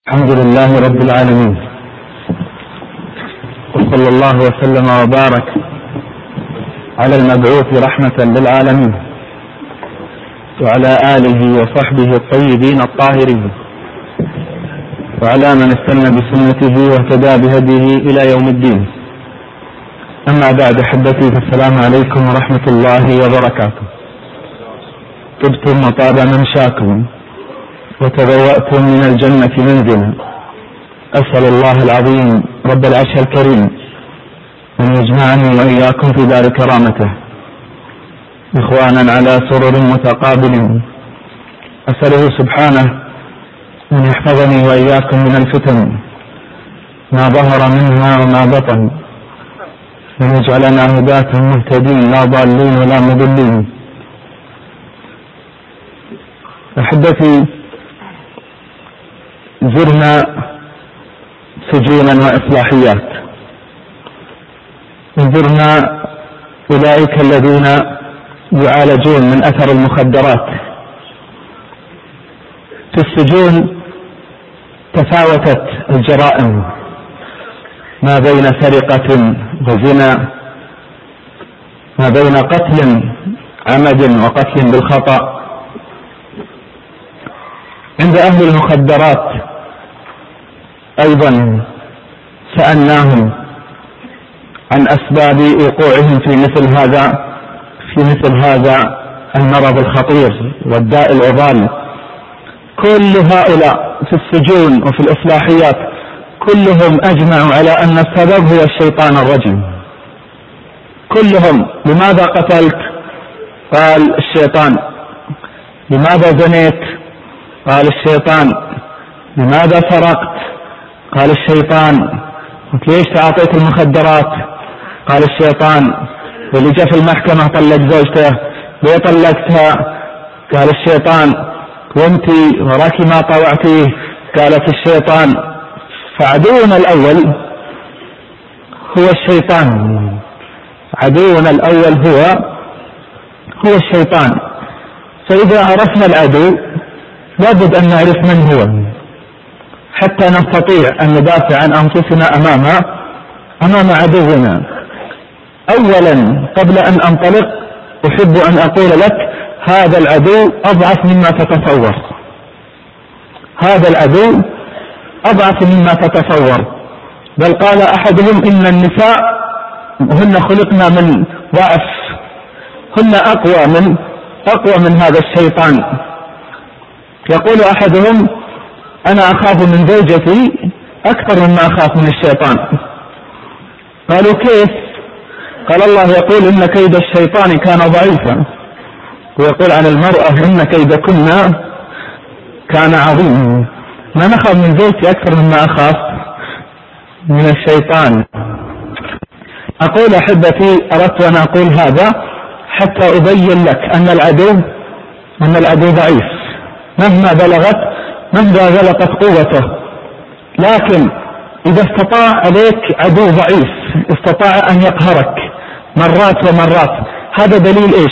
الحمد لله رب العالمين، وصلى الله وسلم وبارك على المبعوث رحمة للعالمين وعلى آله وصحبه الطيبين الطاهرين وعلى من استنى بسنته واهتدى بهديه إلى يوم الدين. أما بعد أحبتي، فالسلام عليكم ورحمة الله وبركاته. طبتم وطاب ممشاكم وتبوأتم من الجنة منزلا. أسأل الله العظيم رب العرش الكريم أن يجمعني وإياكم في دار كرامته إخوانا على سرر متقابل. أسأله سبحانه أن يحفظني وإياكم من الفتن ما ظهر منها وما بطن، وأن يجعلنا هداة مهتدين لا ضالين ولا مضلين. أحبتي، زرنا سجونا وإصلاحيات، زرنا أولئك الذين يعالجون من أثر المخدرات. في السجون تفاوتت الجرائم ما بين سرقة وزنا، ما بين قتل عمد وقتل بالخطأ. عند أهل المخدرات أيضا سألناهم عن أسباب وقوعهم في مثل هذا المرض الخطير والداء العضال. كل هؤلاء في السجون وفي الإصلاحيات كلهم أجمعوا على أن السبب هو الشيطان الرجيم. كلهم: لماذا قتلت؟ قال الشيطان. لماذا زنيت؟ قال الشيطان. لماذا سرقت؟ قال الشيطان. ليش تعاطيت المخدرات؟ قال الشيطان. واللي جاء في المحكمة طلق زوجته، ليه طلقتها؟ قال الشيطان. وانتي وراكي ما طوعتيه؟ قالت الشيطان. فعدونا الأول هو الشيطان، عدونا الأول هو الشيطان. فإذا عرفنا العدو لابد أن نعرف من هو حتى نستطيع أن ندافع عن أنفسنا أمام عدونا. أولا قبل أن أنطلق أحب أن أقول لك: هذا العدو أضعف مما تتصور. هذا العدو أضعف مما تتصور. بل قال أحدهم: إن النساء هن خلقنا من ضعف، هن أقوى من هذا الشيطان. يقول أحدهم: أنا أخاف من زوجتي أكثر مما أخاف من الشيطان. قالوا: كيف؟ قال: الله يقول: إن كيد الشيطان كان ضعيفا، ويقول عن المرأة: إن كيدكن كان عظيما. ما نخاف من زوجتي أكثر مما أخاف من الشيطان. أقول أحبتي، أردت أن أقول هذا حتى أبين لك أن العدو ضعيف مهما بلغت قوته. لكن إذا استطاع عليك عدو ضعيف، استطاع أن يقهرك مرات ومرات، هذا دليل إيش؟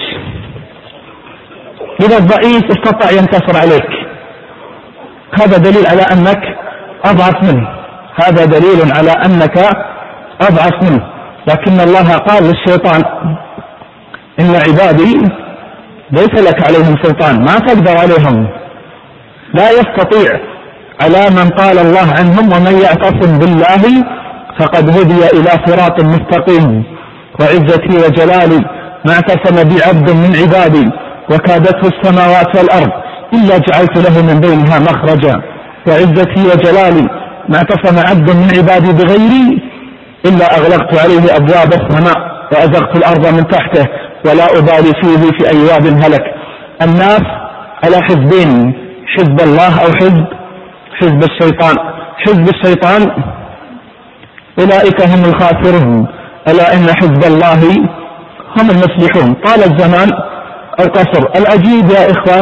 إذا الضعيف استطاع ينتصر عليك، هذا دليل على أنك أضعف منه، هذا دليل على أنك أضعف منه. لكن الله قال للشيطان: إن عبادي ليس لك عليهم سلطان، ما تقدر عليهم، لا يستطيع على من قال الله عنهم: ومن يعتصم بالله فقد هدي إلى صراط مستقيم. وعزتي وجلالي ما اعتصم بعبد من عبادي وكادته السماوات والأرض إلا جعلت له من بينها مخرجا. وعزتي وجلالي ما اعتصم عبد من عبادي بغيري إلا أغلقت عليه أبواب السماء وأزغت الأرض من تحته ولا أبالي فيه في أي واد هلك. الناس على حزبين: حزب الله أو حزب الشيطان. حزب الشيطان أولئك هم الخاسرون، ألا إن حزب الله هم المفلحون. طال الزمان أو قصر. العجيب يا إخوان،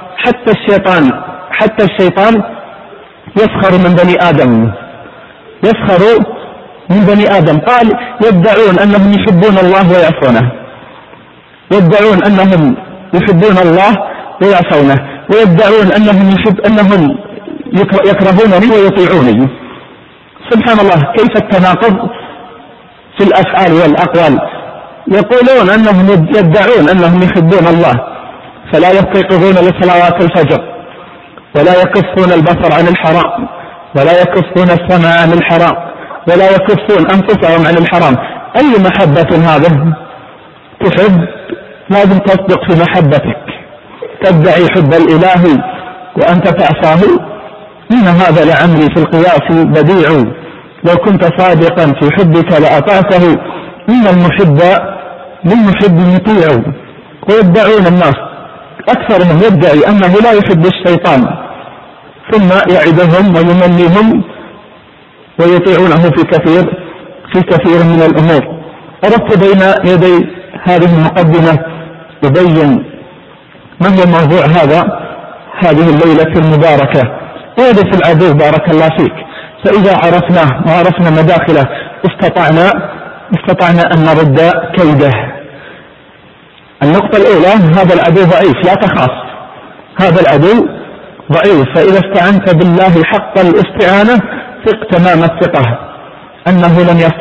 حتى الشيطان يسخر من بني آدم، يسخر من بني آدم. قال: يدعون أنهم يحبون الله ويعصونه، يدعون أنهم يحبون الله ويعصونه، ويدعون أنهم يكرهونني ويطيعوني. سبحان الله، كيف التناقض في الأفعال والأقوال. يقولون أنهم يدعون أنهم يحبون الله، فلا يستيقظون لصلوات الفجر، ولا يكفون البصر عن الحرام، ولا يكفون السمع عن الحرام، ولا يكفون أنفسهم عن الحرام. أي محبة هذه؟ تحب لازم تصدق في محبتك، تدعي حب الإله وأنت تعصاه. إن هذا لعمري في القياس بديع، لو كنت صادقا في حبك لأطعته. إن المحب للمحب مطيع. ويدعون الناس أكثرهم يدعي أنه لا يحب الشيطان، ثم يعدهم ويمليهم ويطيعونه في كثير من الأمور. أردت بين يدي هذه المقدمة يبين ما هو موضوع هذه الليلة المباركة. يهدف العدو بارك الله فيك، فإذا عرفناه وعرفنا مداخله استطعنا أن نرد كيده. النقطة الأولى، هذا العدو ضعيف، لا تخاف، هذا العدو ضعيف، فإذا استعنت بالله حق الاستعانة ثق تمام الثقة أنه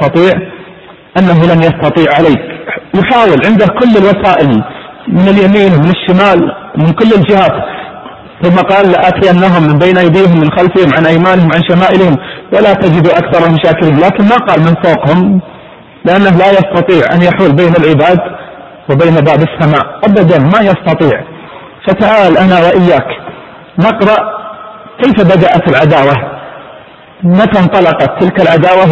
لن يستطيع عليك. يحاول عنده كل الوسائل من اليمين ومن الشمال من كل الجهات، ثم قال لآتينهم من بين أيديهم من خلفهم عن أيمانهم عن شمائلهم ولا تجد أكثرهم شاكرين. لكن ما قال من فوقهم، لأنه لا يستطيع أن يحول بين العباد وبين باب السماء أبدا، ما يستطيع. فتعال أنا وإياك نقرأ كيف بدأت العداوة، متى انطلقت تلك العداوة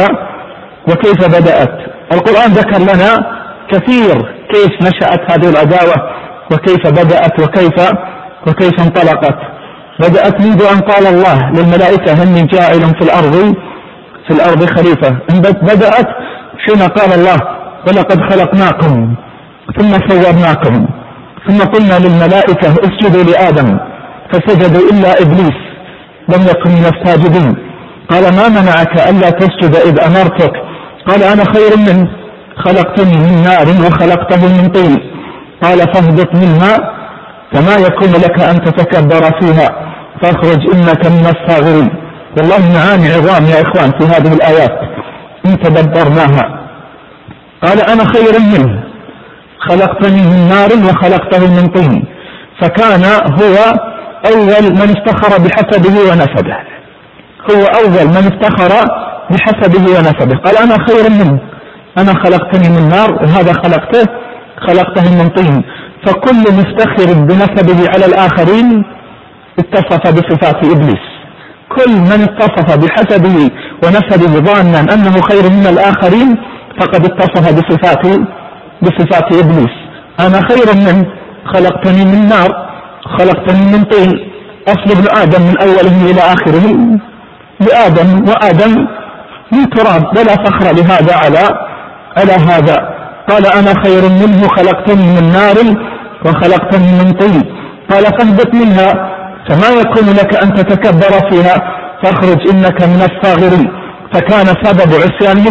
وكيف بدأت. القرآن ذكر لنا كثير كيف نشأت هذه العداوة وكيف بدأت وكيف انطلقت. بدأت منذ أن قال الله للملائكة إني جاعل في الأرض خليفة. بدأت حين قال الله ولقد خلقناكم ثم صورناكم ثم قلنا للملائكة اسجدوا لآدم فسجدوا إلا إبليس لم يكن من الساجدين. قال ما منعك ألا تسجد إذ أمرتك؟ قال أنا خير منه خلقتني من نار وخلقته من طين. قال فاهبط منها فما يكون لك أن تتكبر فيها فاخرج إنك من الصاغرين. والله معاني عظام يا إخوان في هذه الآيات إن تدبرناها. قال أنا خير منه خلقتني من نار وخلقته من طين. فكان هو أول من افتخر بحسبه ونسبه، هو أول من افتخر بحسبه ونسبه. قال أنا خير منه، أنا خلقتني من نار وهذا خلقته من طين. فكل مفتخر بنسبه على الآخرين اتصف بصفات إبليس. كل من اتصف بحسبه ونسبه ظانا أنه خير من الآخرين فقد اتصف بصفات إبليس. أنا خير منه خلقتني من نار خلقتني من طين. أصل ابن آدم من أوله إلى آخره لآدم، وآدم من تراب، ولا فخر لهذا على هذا. قال أنا خير منه خلقتني من نار وخلقتني من طين. قال فاهبط منها فما يكون لك أن تتكبر فيها فاخرج إنك من الصاغرين. فكان سبب عصيانه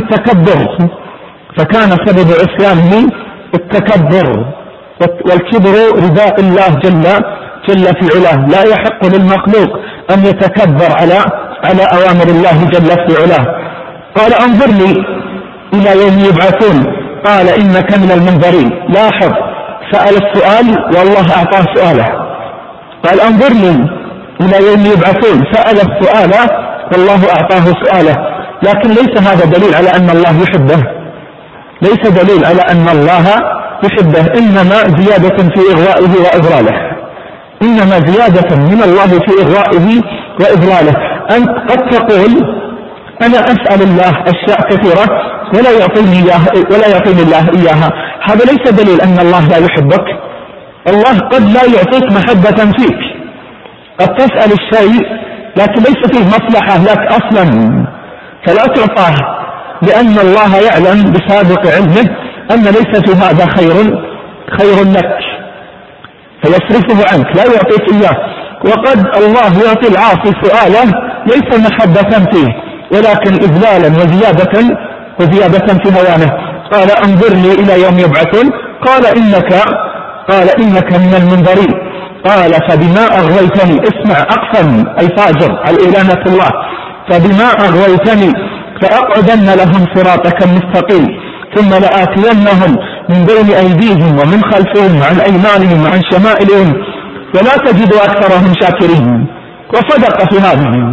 التكبر، والكبر رداء الله جل في علاه. لا يحق للمخلوق أن يتكبر على أوامر الله جل في علاه. قال انظرني إلى يوم يبعثون. قال إنك من المنظرين. لاحظ سأل السؤال والله أعطاه سؤاله. قال انظرني إلى يوم يبعثون، سأل السؤال والله أعطاه سؤاله. لكن ليس هذا دليل على أن الله يحبه، ليس دليل على أن الله يحبه، إنما زيادة في إغوائه وإضلاله، إنما زيادة من الله في إغوائه وإضلاله. أنت قد تقول أنا أسأل الله أشياء كثيرة ولا يعطيني الله إياها. هذا ليس دليل أن الله لا يحبك. الله قد لا يعطيك محبة فيك، قد تسأل الشيء لكن ليس فيه مصلحة لك أصلا فلا تعطاه، لأن الله يعلم بسابق علمه أن ليس في هذا خير لك فيصرفه عنك، لا يعطيك إياه. وقد الله يعطي العاصي سؤاله ليس محبة فيه ولكن إذلالا وزيادة في هوانه. قال انظرني إلى يوم يبعثون. قال إنك من المنظرين. قال فبما أغويتني، اسمع أقسم الفاجر الإلانة الله، فبما أغويتني فأقعدن لهم صراطك المستقيم ثم لآتينهم من بين أيديهم ومن خلفهم وعن أيمانهم وعن شمائلهم ولا تجد أكثرهم شاكرين. وصدق في هذه،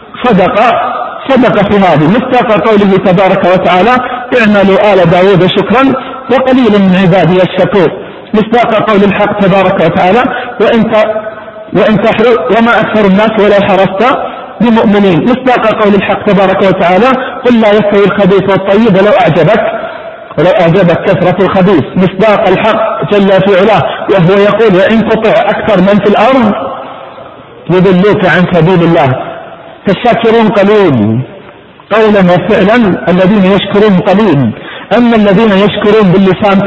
صدق في هذه مصداق قوله تبارك وتعالى اعملوا آل داود شكرا وقليل من عبادي الشكور، مصداق قول الحق تبارك وتعالى وإن تحرص وما أكثر الناس ولو حرصت بمؤمنين، مصداق قول الحق تبارك وتعالى قل لا يستوي الخبيث والطيب ولو أعجبك كثرة الخبيث، مصداق الحق جل في علاه وهو يقول وإن تطع أكثر من في الأرض يضلوك عن سبيل الله. فالشاكرون قليل قولا وفعلا، الذين يشكرون قليل، أما الذين يشكرون باللسان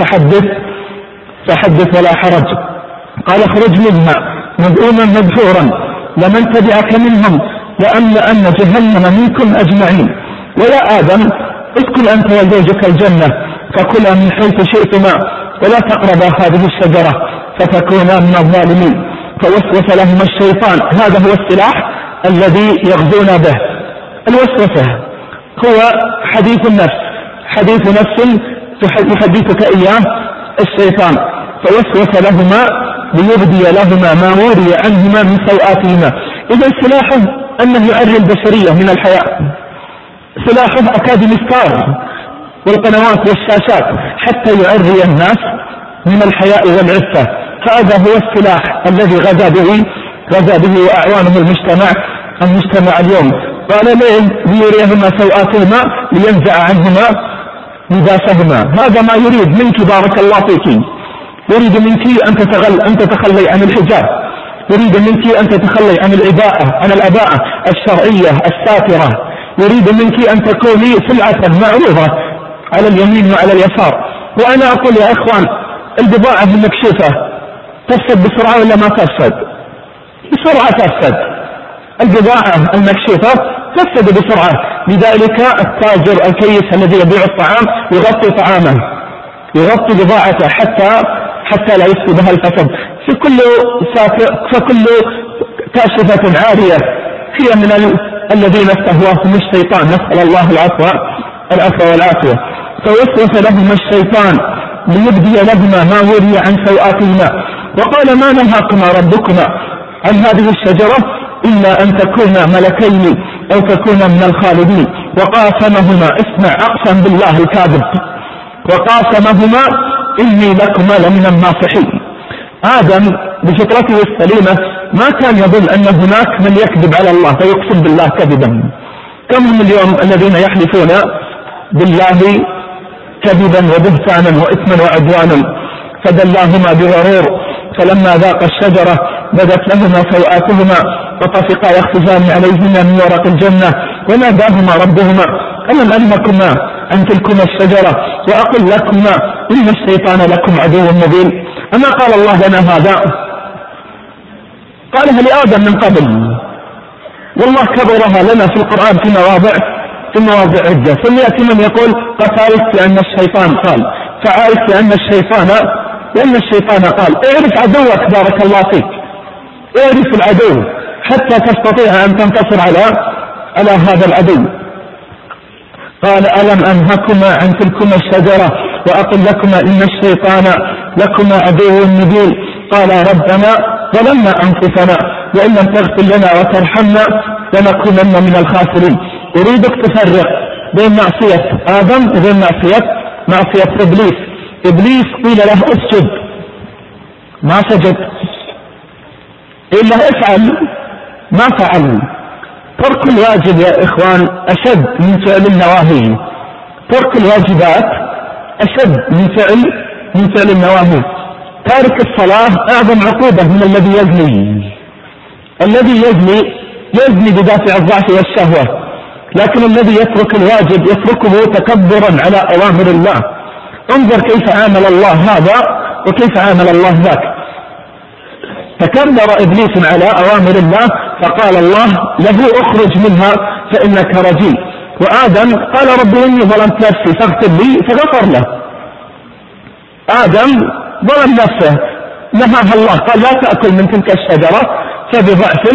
فحدث ولا حرج. قال اخرج منها مذءوما مدحورا لمن تبعك منهم لأملأن جهنم منكم أجمعين. ويا آدم اسكن أنت وزوجك الجنة فكلا من حيث شئتما ولا تقربا هذه الشجرة فتكونا من الظالمين. فوسوس لهما الشيطان، هذا هو السلاح الذي يغزون به. الوسوسة هو حديث النفس، حديث نفس يحدثك إياه الشيطان. فوسوس لهما ليبدي لهما ما وري عنهما من سوآتهما. إذا سلاحه أنه يعري البشرية من الحياء، سلاحه أكاد مسكار والقنوات والشاشات حتى يعري الناس من الحياء والعفة. فهذا هو السلاح الذي غزا به أعوانه المجتمع اليوم. قال ليريهما سوآتهما لينزع عنهما لباسهما. هذا ما يريد منك بارك الله فيك، يريد منك أن تتخلي عن الحجاب، يريد منك أن تتخلي عن الأباءة الشرعية الساترة، يريد منك أن تكوني سلعة معروضة على اليمين وعلى اليسار. وأنا أقول يا إخوان البضاعة المكشوفة تفسد بسرعة ولا ما تفسد؟ بسرعة تفسد. البضاعة المكشوفة تفسد بسرعة، لذلك التاجر الكيس الذي يبيع الطعام يغطي طعامه، يغطي بضاعته حتى لا يفسدها الفساد. فكل كاشفة عارية هي من الذين استهواهم الشيطان، نسأل الله العفو والعافية. فوسوس لهما الشيطان ليبدي لهما ما وري عن سوآتهما وقال ما نهاكما ربكما عن هذه الشجرة إلا أن تكونا ملكين أو تكونا من الخالدين. وقاسمهما، اسمع أقسم بالله الكاذب، وقاسمهما إني لكما لمن الناصحين. آدم بفطرته السليمة ما كان يظن أن هناك من يكذب على الله فيقسم بالله كذبا. كم هم اليوم الذين يحلفون بالله كذبا وبهتانا وإثما وعدوانا. فدلاهما بغرور فلما ذاق الشجرة بدت لهما سوآتهما وطفقا يخصفان عليهما من ورق الجنة وناداهما ربهما ألم أنهكما عن تلكما الشجرة وأقل لكما إن الشيطان لكم عدو مبين. أما قال الله لنا هذا؟ قالها لآدم من قبل، والله كبرها لنا في القرآن في مواضع عدة. ثم يأتي من يقول قتلت لأن الشيطان قال، فعارف لأن الشيطان قال. اعرف عدوك بارك الله فيك، اعرف العدو حتى تستطيع أن تنتصر على هذا العدو. قال ألم أنهكما عن تلكما الشجرة وأقل لكما إن الشيطان لكما عدو مبين. قال ربنا ظلمنا أنفسنا وإن لم تغفر لنا وترحمنا لنكونن من الخاسرين. أريدك تفرق بين معصية آدم وبين معصية إبليس. إبليس قيل له اسجد ما سجد، قيل له افعل ما فعل. ترك الواجب يا إخوان أشد من فعل النواهي، ترك الواجبات أشد من فعل النواهي. تارك الصلاة أعظم عقوبة من الذي يزني بدافع الضعف والشهوة، لكن الذي يترك الواجب يتركه تكبرا على أوامر الله. انظر كيف عامل الله هذا وكيف عامل الله ذاك. تكبر إبليس على أوامر الله فقال الله له اخرج منها فإنك رجيم. وآدم قال رب إني ظلمت نفسي فاغفر لي فغفر له. آدم ظلم نفسه نهاها الله، قال لا تأكل من تلك الشجرة، فبضعف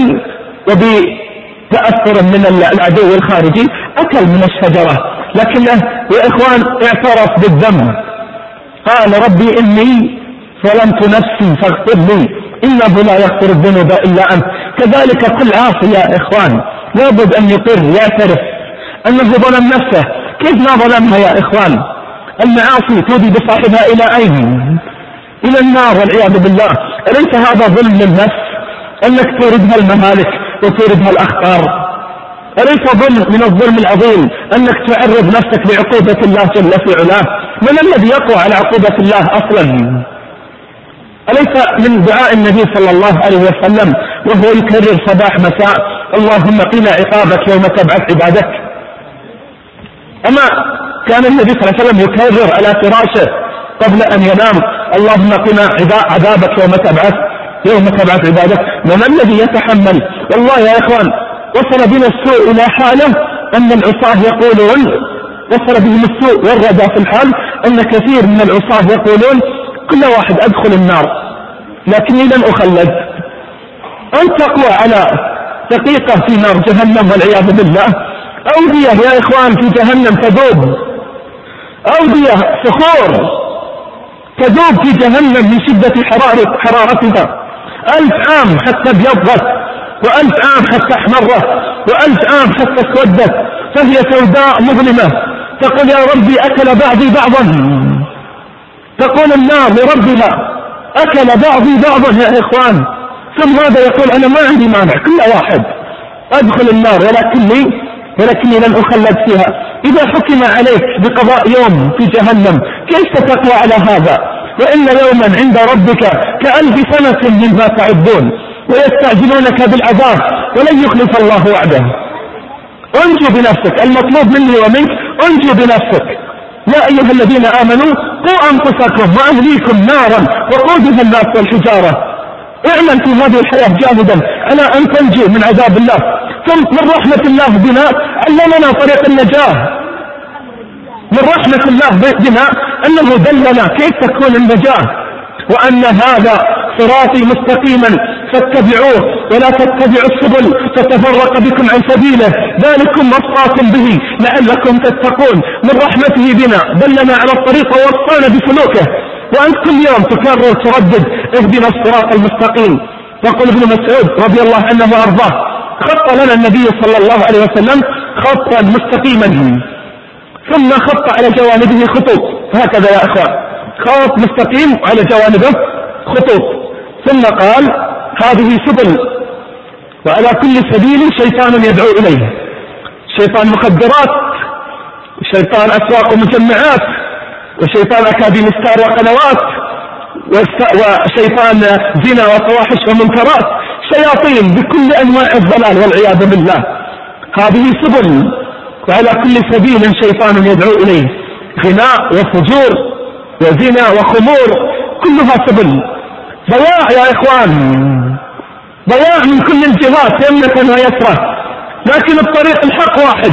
وبتأثر من العدو الخارجي أكل من الشجرة، لكنه يا إخوان اعترف بالذنب، قال ربي إني ظلمت نفسي فاغفر لي إنه لا يغفر الذنوب إلا أنت. كذلك كل عاصي يا إخوان لابد أن يقر يعترف أنه ظلم نفسه. كيف ما ظلمها يا إخوان؟ المعاصي تودي بصاحبها إلى أين؟ إلى النار والعياذ بالله. أليس هذا ظلم للنفس أنك توردها المهالك وتوردها الأخطار؟ أليس ظلم من الظلم العظيم أنك تعرض نفسك لعقوبة الله جل في علاه؟ من الذي يقوى على عقوبة الله أصلا؟ أليس من دعاء النبي صلى الله عليه وسلم وهو يكرر صباح مساء اللهم قنا عقابك يوم تبعث عبادك؟ أما كان النبي صلى الله عليه وسلم يكرر على فراشه قبل أن ينام اللهم قنا عذابك يوم تبعث عبادك؟ من الذي يتحمل؟ والله يا إخوان وصل بنا السوء إلى حاله أن العصاة يقولون، وصل بهم السوء والردى في الحال أن كثير من العصاة يقولون كل واحد أدخل النار لكني لن أخلد. أن تقوى على دقيقة في نار جهنم والعياذ بالله، أودية يا إخوان في جهنم تذوب، أودية صخور تذوب في جهنم من شدة حرارتها 1000 عام حتى ابيضت، و1000 عام حتى احمرت، و1000 عام حتى اسودت، فهي سوداء مظلمة. تقول يا ربي أكل بعضي بعضا، تقول النار لربها أكل بعضي بعضا يا إخوان. ثم هذا يقول أنا ما عندي مانع كل واحد أدخل النار ولكني لن أخلد فيها. إذا حكم عليك بقضاء يوم في جهنم كيف تتقوى على هذا؟ وإن يوما عند ربك ك1000 سنة مما تعدون ويستعجلونك بالعذاب ولن يخلف الله وعده. انجو بنفسك، المطلوب مني ومنك انجو بنفسك. يا أيها الذين آمنوا قوا أنفسكم وأهليكم نارا وقودها الناس والحجارة. اعمل في هذه الحياة جاهدا على أن تنجو من عذاب الله. ثم من رحمة الله بنا علمنا طريق النجاة، من رحمة الله بنا أنه دلنا كيف تكون النجاة، وأن هذا صراطي مستقيما فاتبعوه ولا تتبعوا السبل فتفرق بكم عن سبيله ذلكم وصاكم به لعلكم تتقون. من رحمته بنا دلنا على الطريق ووصانا بسلوكه. وأنت كل يوم تكرر تردد اهدنا الصراط المستقيم. يقول ابن مسعود رضي الله عنه وأرضاه خط لنا النبي صلى الله عليه وسلم خطا مستقيما ثم خط على جوانبه خطوط، هكذا يا اخوان خط مستقيم على جوانبه خطوط، ثم قال هذه سبل وعلى كل سبيل شيطان يدعو اليه، شيطان مخدرات وشيطان اسواق ومجمعات وشيطان اكاديميستار وقنوات وشيطان زنا وفواحش ومنكرات، شياطين بكل انواع الضلال والعياذ بالله. هذه سبل وعلى كل سبيل شيطان يدعو اليه، غناء وفجور وزنا وخمور كلها سبل. ضياع يا اخوان، ضياع من كل الجهات يمنة ويسرى، لكن الطريق الحق واحد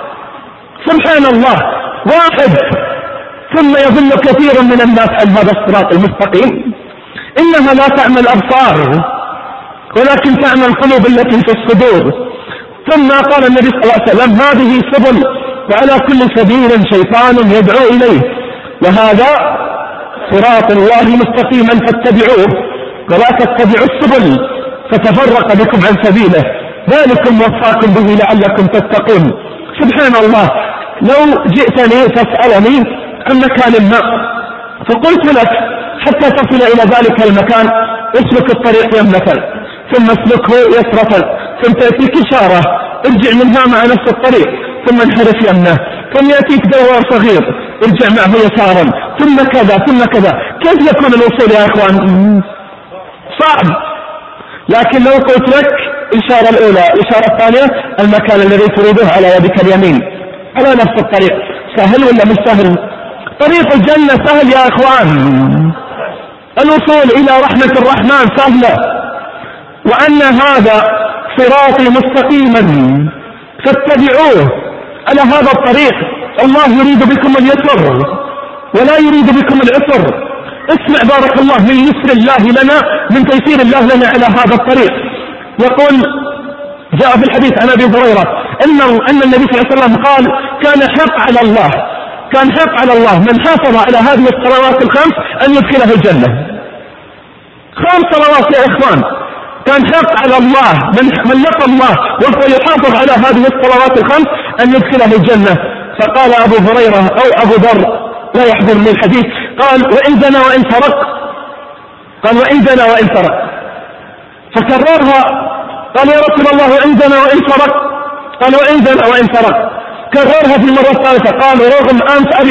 سبحان الله واحد. ثم يظن كثير من الناس عن هذا الصراط المستقيم. انها لا تعمى الابصار ولكن تعمى القلوب التي في الصدور. ثم قال النبي صلى الله عليه وسلم هذه سبل وعلى كل سبيل شيطان يدعو اليه، وهذا صراط الله مستقيما فاتبعوه ولا تتبعوا السبل فتفرق بكم عن سبيله ذلكم وصاكم به لعلكم تتقون. سبحان الله، لو جئتني تسألني عن مكان ما فقلت لك حتى تصل إلى ذلك المكان اسلك الطريق يمنة ثم اسلكه يسرة ثم تأتيك إشارة ارجع منها مع نفس الطريق ثم انحرف يمنه ثم يأتيك دوار صغير ارجع معه يسارا ثم كذا ثم كذا. كيف يكون الوصول يا إخوان؟ صعب. لكن لو قلت لك الإشارة الأولى الإشارة الثانية المكان الذي تريده على يدك اليمين على نفس الطريق، سهل ولا مش سهل؟ طريق الجنة سهل يا إخوان، الوصول إلى رحمة الرحمن سهلة. وأن هذا صراطي مستقيما فاتبعوه، على هذا الطريق الله يريد بكم اليسر ولا يريد بكم العسر. اسمع بارك الله من يسر الله لنا، من تيسير الله لنا على هذا الطريق. يقول جاء في الحديث عن أبي هريرة أن النبي صلى الله عليه وسلم قال كان حق على الله من حافظ على هذه الصلوات الخمس أن يدخله الجنة. 5 صلوات يا إخوان، كان حق على الله من لقى الله وهو يحافظ على هذه الصلوات الخمس أن يدخله الجنة. فقال أبو هريرة أو أبو ذر لا يحضر من الحديث، قال وإن زنى وإن سرق، فكررها، قال يا رسول الله وإن زنى وإن سرق، قال وإن زنى وإن سرق، كررها في المرة الثالثة، قال رغم أنف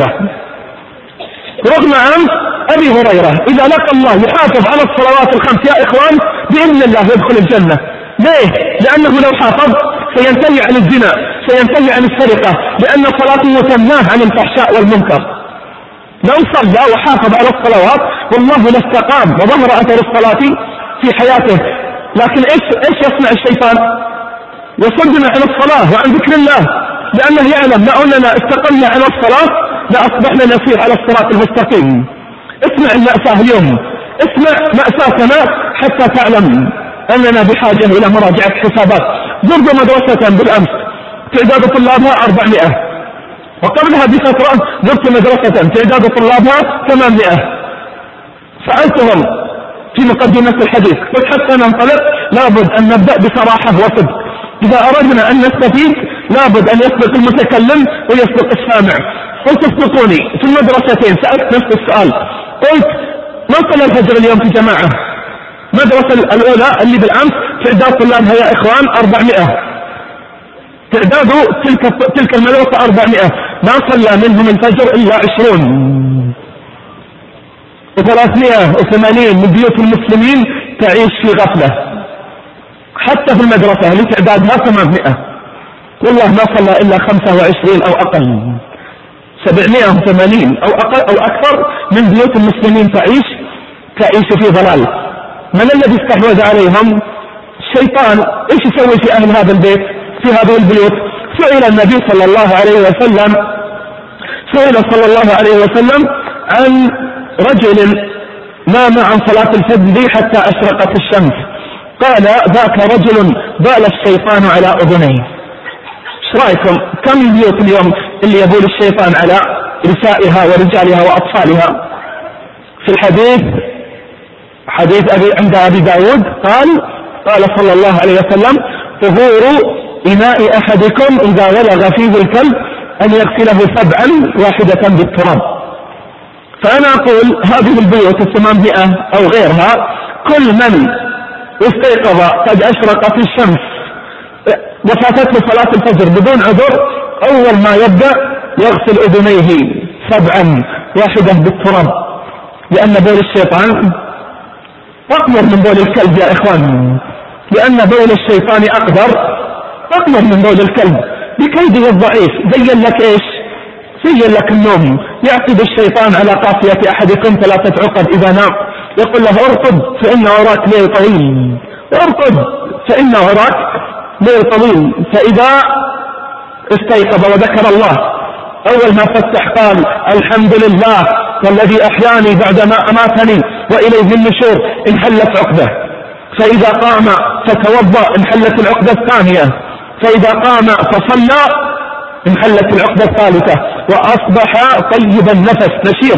أبي هريرة إذا لقى الله يحافظ على الصلوات الخمس يا إخوان بإذن الله يدخل الجنة. ليه؟ لأنه لو حافظ سينتهي عن الزنا، سينتهي عن السرقة، لأن صلاته تنهاه عن الفحشاء والمنكر. لو صلى وحافظ على الصلوات والله لاستقام وظهر أثر الصلاة في حياته. لكن إيش يصنع الشيطان؟ يصدنا عن الصلاة وعن ذكر الله، لأنه يعلم لو أننا استقمنا على الصلاة لأصبحنا نسير على الصراط المستقيم. اسمع المأساة اليوم، اسمع مأساتنا حتى تعلم أننا بحاجة إلى مراجعة حسابات. زرت مدرسة بالأمس تعداد طلابها 400، وقبلها بفترة زرت مدرسة تعداد طلابها 800. سألتهم في مقدمة الحديث قلت حتى ننطلق لابد أن نبدأ بصراحة وصدق. إذا أردنا أن نستفيد لابد أن يسبق المتكلم ويسبق السامع. قلت اصدقوني في المدرستين سألت نفس السؤال، قلت ما صلى الفجر اليوم في جماعة؟ المدرسة الأولى اللي بالأمس تعداد طلابها يا إخوان 400، تعداد تلك المدرسة 400، ما صلى منهم الفجر إلا 20. و380 من بيوت المسلمين تعيش في غفلة، حتى في المدرسة اللي تعدادها 800 والله ما صلى إلا 25 أو أقل. 780 أو أقل أو أكثر من بيوت المسلمين تعيش في ضلال. من الذي استحوذ عليهم؟ الشيطان. إيش يسوي في أهل هذا البيت في هذه البيوت؟ سئل النبي صلى الله عليه وسلم عن رجل نام عن صلاة الفجر حتى أشرقت الشمس، قال ذاك رجل بال الشيطان على أذنيه. ايش رايكم؟ كم البيوت اليوم اللي يبول الشيطان على نسائها ورجالها وأطفالها؟ في الحديث عند أبي داود قال صلى الله عليه وسلم طهور إناء أحدكم إذا ولغ فيه الكلب أن يغسله 7 واحدة بالتراب. فأنا أقول هذه البيوت 800 أو غيرها كل من استيقظ قد أشرقت الشمس وفاتته صلاة الفجر بدون عذر أول ما يبدأ يغسل أذنيه 7 واحدة بالتراب، لأن بول الشيطان أقدر من بول الكلب يا إخوان، لأن بول الشيطان أقدر من بول الكلب بكيده الضعيف. زين لك إيش؟ زين لك النوم. يعقد الشيطان على قافية أحدكم 3 عقد إذا نام، يقول له ارقد فإن وراك ليل طويل، ارقد فإن وراك ليل طويل. فإذا استيقظ وذكر الله أول ما فتح قال الحمد لله والذي أحياني بعدما أماتني وإليه النشور، انحلت عقده. فإذا قام فتوضأ انحلت العقدة الثانية، فإذا قام فصلى انحلت العقدة الثالثة، وأصبح طيب النفس نشيط.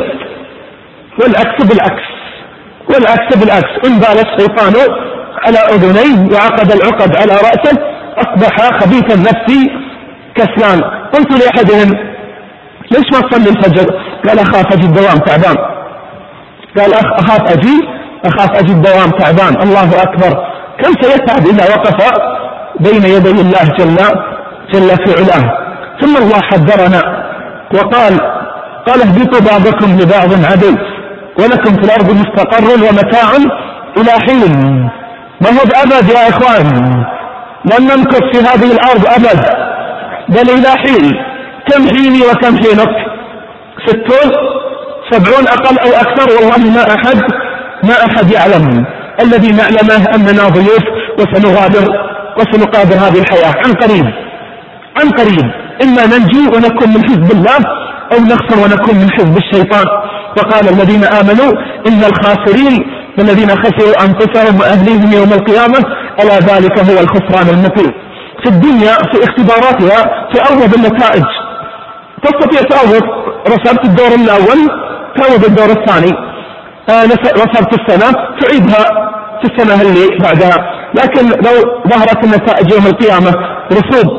والعكس بالعكس إن بال الشيطان على أذنيه وعقد العقد على رأسه أصبح خبيث النفس كسلان. قلت لأحدهم ليش ما تصلي الفجر؟ قال أخاف أجي الدوام تعبان. قال أخاف أجي الدوام تعبان. الله أكبر، كم سيتعب إذا وقف بين يدي الله جل في علاه. ثم الله حذرنا وقال اهبطوا بعضكم لبعض عدو ولكم في الأرض مستقر ومتاع إلى حين. ما هو بأبد يا إخوان، لن نمكث في هذه الأرض أبد بل إلى حين. كم حيني وكم حينك؟ 60 70 أقل أو أكثر، والله ما أحد يعلم. الذي نعلمه أننا ضيوف وسنقابل هذه الحياة عن قريب إما ننجو ونكون من حزب الله أو نخسر ونكون من حزب الشيطان. وقال الذين آمنوا إن الخاسرين الذين خسروا أنفسهم وأهليهم يوم القيامة ألا ذلك هو الخسران المبين. في الدنيا في اختباراتها تعوض النتائج، تستطيع تعوض رسبت الدور الأول تعوض الدور الثاني، رسبت السنة تعيدها في السنة اللي بعدها. لكن لو ظهرت النتائج يوم القيامة رسوب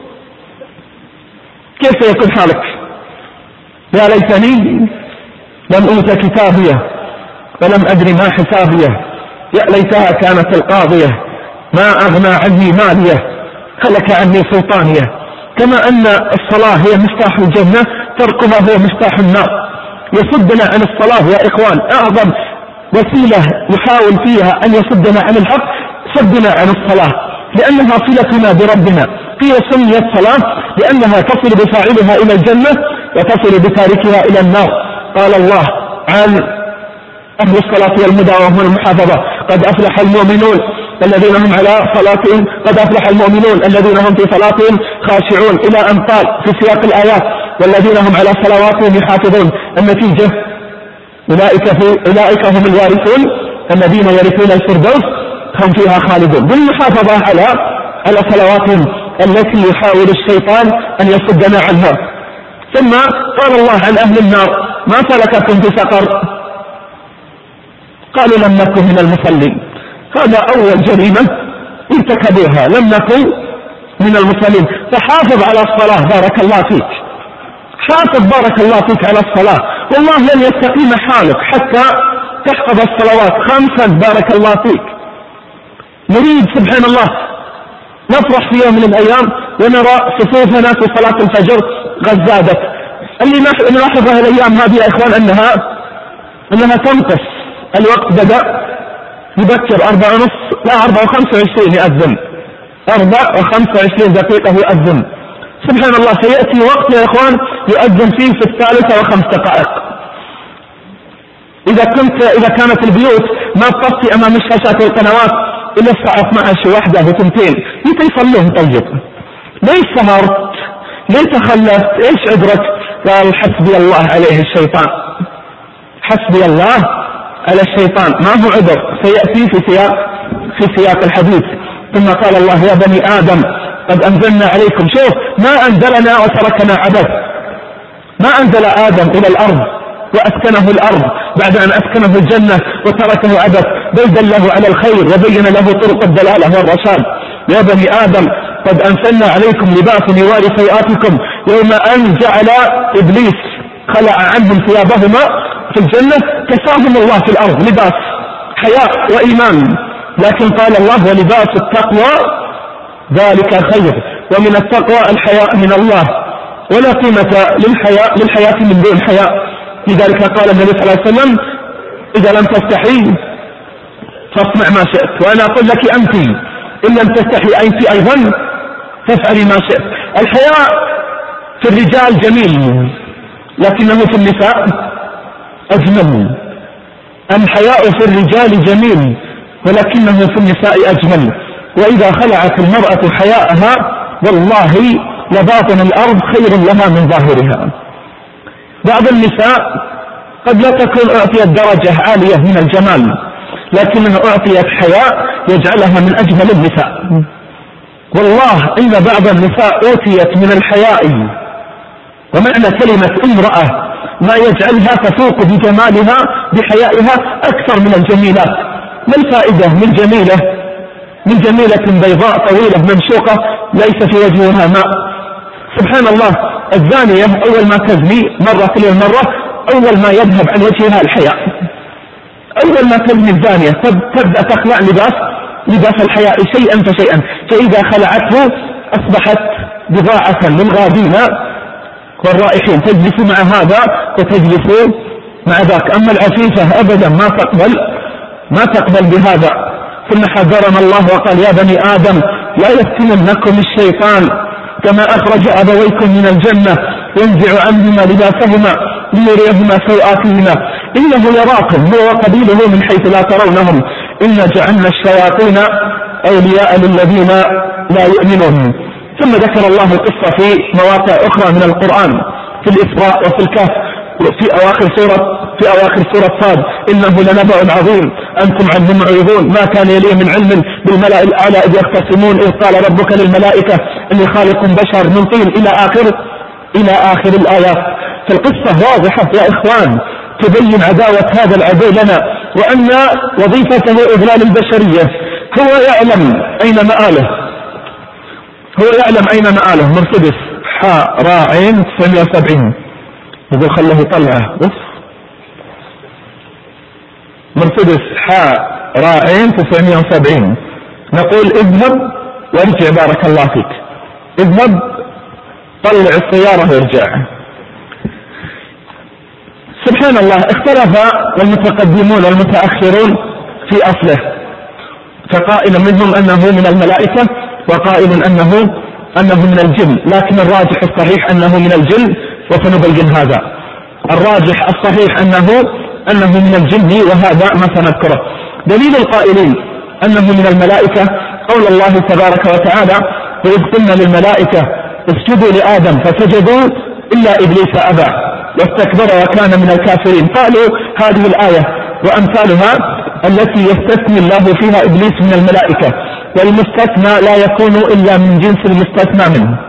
كيف سيكون حالك؟ يا ليتني لم أوت كتابيه ولم أدري ما حسابيه، يا ليتها كانت القاضية ما أغنى عني ماليه هلك عني سلطانيه. كما أن الصلاة هي مفتاح الجنة تركها هو مفتاح النار. يصدنا عن الصلاة يا إخوان أعظم وسيلة يحاول فيها أن يصدنا عن الحق صدنا عن الصلاة، لأنها صلتنا بربنا. هي سميت صلاة لأنها تصل بفاعلها إلى الجنة وتصل بتاركها إلى النار. قال الله عن أهل الصلاة والمداومة والمحافظة قد أفلح المؤمنون الذين هم على صلاتهم قد أفلح المؤمنون الذين هم في صلاتهم خاشعون إلى أن قال في سياق الآيات والذين هم على صلواتهم يحافظون. النتيجة أولئك هم الوارثون الذين يرثون الفردوس هم فيها خالدون، بالمحافظة على صلواتهم التي يحاول الشيطان أن يصدنا عنها. ثم قال الله عن أهل النار ما سلككم في سقر؟ قالوا لم نكن من المصلين. هذا أول جريمة ارتكبوها، لم نكن من المصلين. فحافظ على الصلاة بارك الله فيك، حافظ بارك الله فيك على الصلاة، والله لن يستقيم حالك حتى تحفظ الصلوات 5 بارك الله فيك. نريد سبحان الله نفرح في يوم من الأيام ونرى صفوفنا في صلاة الفجر قد زادت. اللي نلاحظها الأيام هذه يا إخوان أنها تنقص، الوقت بدأ يبكر 4:25 يأذن، 4:25 دقيقة يؤذن. سبحان الله سيأتي وقت يا إخوان يؤذن فيه في 3:05. إذا كانت البيوت ما تطفي أمام الشاشات والقنوات إلا الساعة 12 1 و2 متى يصلون؟ طيب ليش سهرت؟ ليش تخلفت؟ إيش عذرك؟ قال حسبي الله عليه الشيطان، حسبي الله على الشيطان، ما هو عذر، سيأتي في سياق الحديث. ثم قال الله يا بني آدم قد أنزلنا عليكم، شوف ما أنزلنا وتركنا عبث، ما أنزل آدم إلى الأرض وأسكنه الأرض بعد أن أسكنه الجنة وتركه عبث، بل دله على الخير وبين له طرق الدلالة والرشاد. يا بني آدم قد أنزلنا عليكم لباس يواري سيئاتكم، يوم أن جعل إبليس خلع عنهم ثيابهما في الجنة كساهم الله في الأرض لباس حياء وإيمان، لكن قال الله ولباس التقوى ذلك خير، ومن التقوى الحياء من الله، ولا قيمة للحياة من دون حياء. لذلك قال النبي صلى الله عليه وسلم إذا لم تستحي فاصنع ما شئت، وأنا أقول لك أنت إن لم تستحي أنت أيضا فافعلي ما شئت. الحياء في الرجال جميل لكنه في النساء أجمل، الحياء في الرجال جميل ولكنه في النساء أجمل. وإذا خلعت المرأة حياءها والله لباطن الأرض خير لها من ظاهرها. بعض النساء قد لا تكون أعطيت درجة عالية من الجمال لكنها أعطيت حياء يجعلها من أجمل النساء. والله إن بعض النساء أوتيت من الحياء، ومعنى كلمة امرأة ما يجعلها تفوق بجمالها بحيائها أكثر من الجميلات. ما الفائدة من جميلة بيضاء طويلة ممشوقة ليس في وجهها ماء؟ سبحان الله الزانية أول ما تزني مرة تلي المرة أول ما يذهب عن وجهها الحياء، أول ما تزني الزانية تبدأ تخلع لباس الحياء شيئا فشيئا، فإذا خلعته أصبحت بضاعة للغادين والرائحين، تجلس مع هذا وتجلس مع ذاك. أما العفيفة أبدا ما تقبل بهذا. ثم حذرنا الله وقال يا بني آدم لا يفتننكم الشيطان كما أخرج أبويكم من الجنة ينزع عنهما لباسهما ليريهما سوآتهما إنه يراكم هو وقبيله من حيث لا ترونهم إنا جعلنا الشياطين أولياء للذين لا يؤمنون. ثم ذكر الله القصة في مواقع أخرى من القرآن في الإسراء وفي الكهف في أواخر سورة صاد: إنه لنبأ عظيم أنتم عنه معرضون ما كان لي من علم بالملأ الأعلى إذ يختصمون إذ قال ربك للملائكة إني خالق بشر من طين إلى آخر الآيات. فالقصة واضحة يا إخوان، تبين عداوة هذا العدو لنا، وأن وظيفته إضلال البشرية. هو يعلم أين مآله. مرسيدس راعين 970 يقول خله طلعه. مرسيدس راعين 970. نقول اذهب وارجع بارك الله فيك، اذهب طلع السيارة وارجع. سبحان الله، اختلف المتقدمون والمتأخرون في أصله، فقائل منهم أنه من الملائكة وقائل أنه من الجن، لكن الراجح الصحيح أنه من الجن، وسنبين هذا. الراجح الصحيح أنه من الجن، وهذا ما سنذكره. دليل القائلين أنه من الملائكة قول الله تبارك وتعالى: وإذ قلنا للملائكة اسجدوا لآدم فسجدوا إلا إبليس أبى واستكبر وكان من الكافرين. قالوا هذه الآية وأمثالها التي يستثني الله فيها إبليس من الملائكة، والمستثنى لا يكون إلا من جنس المستثنى منه،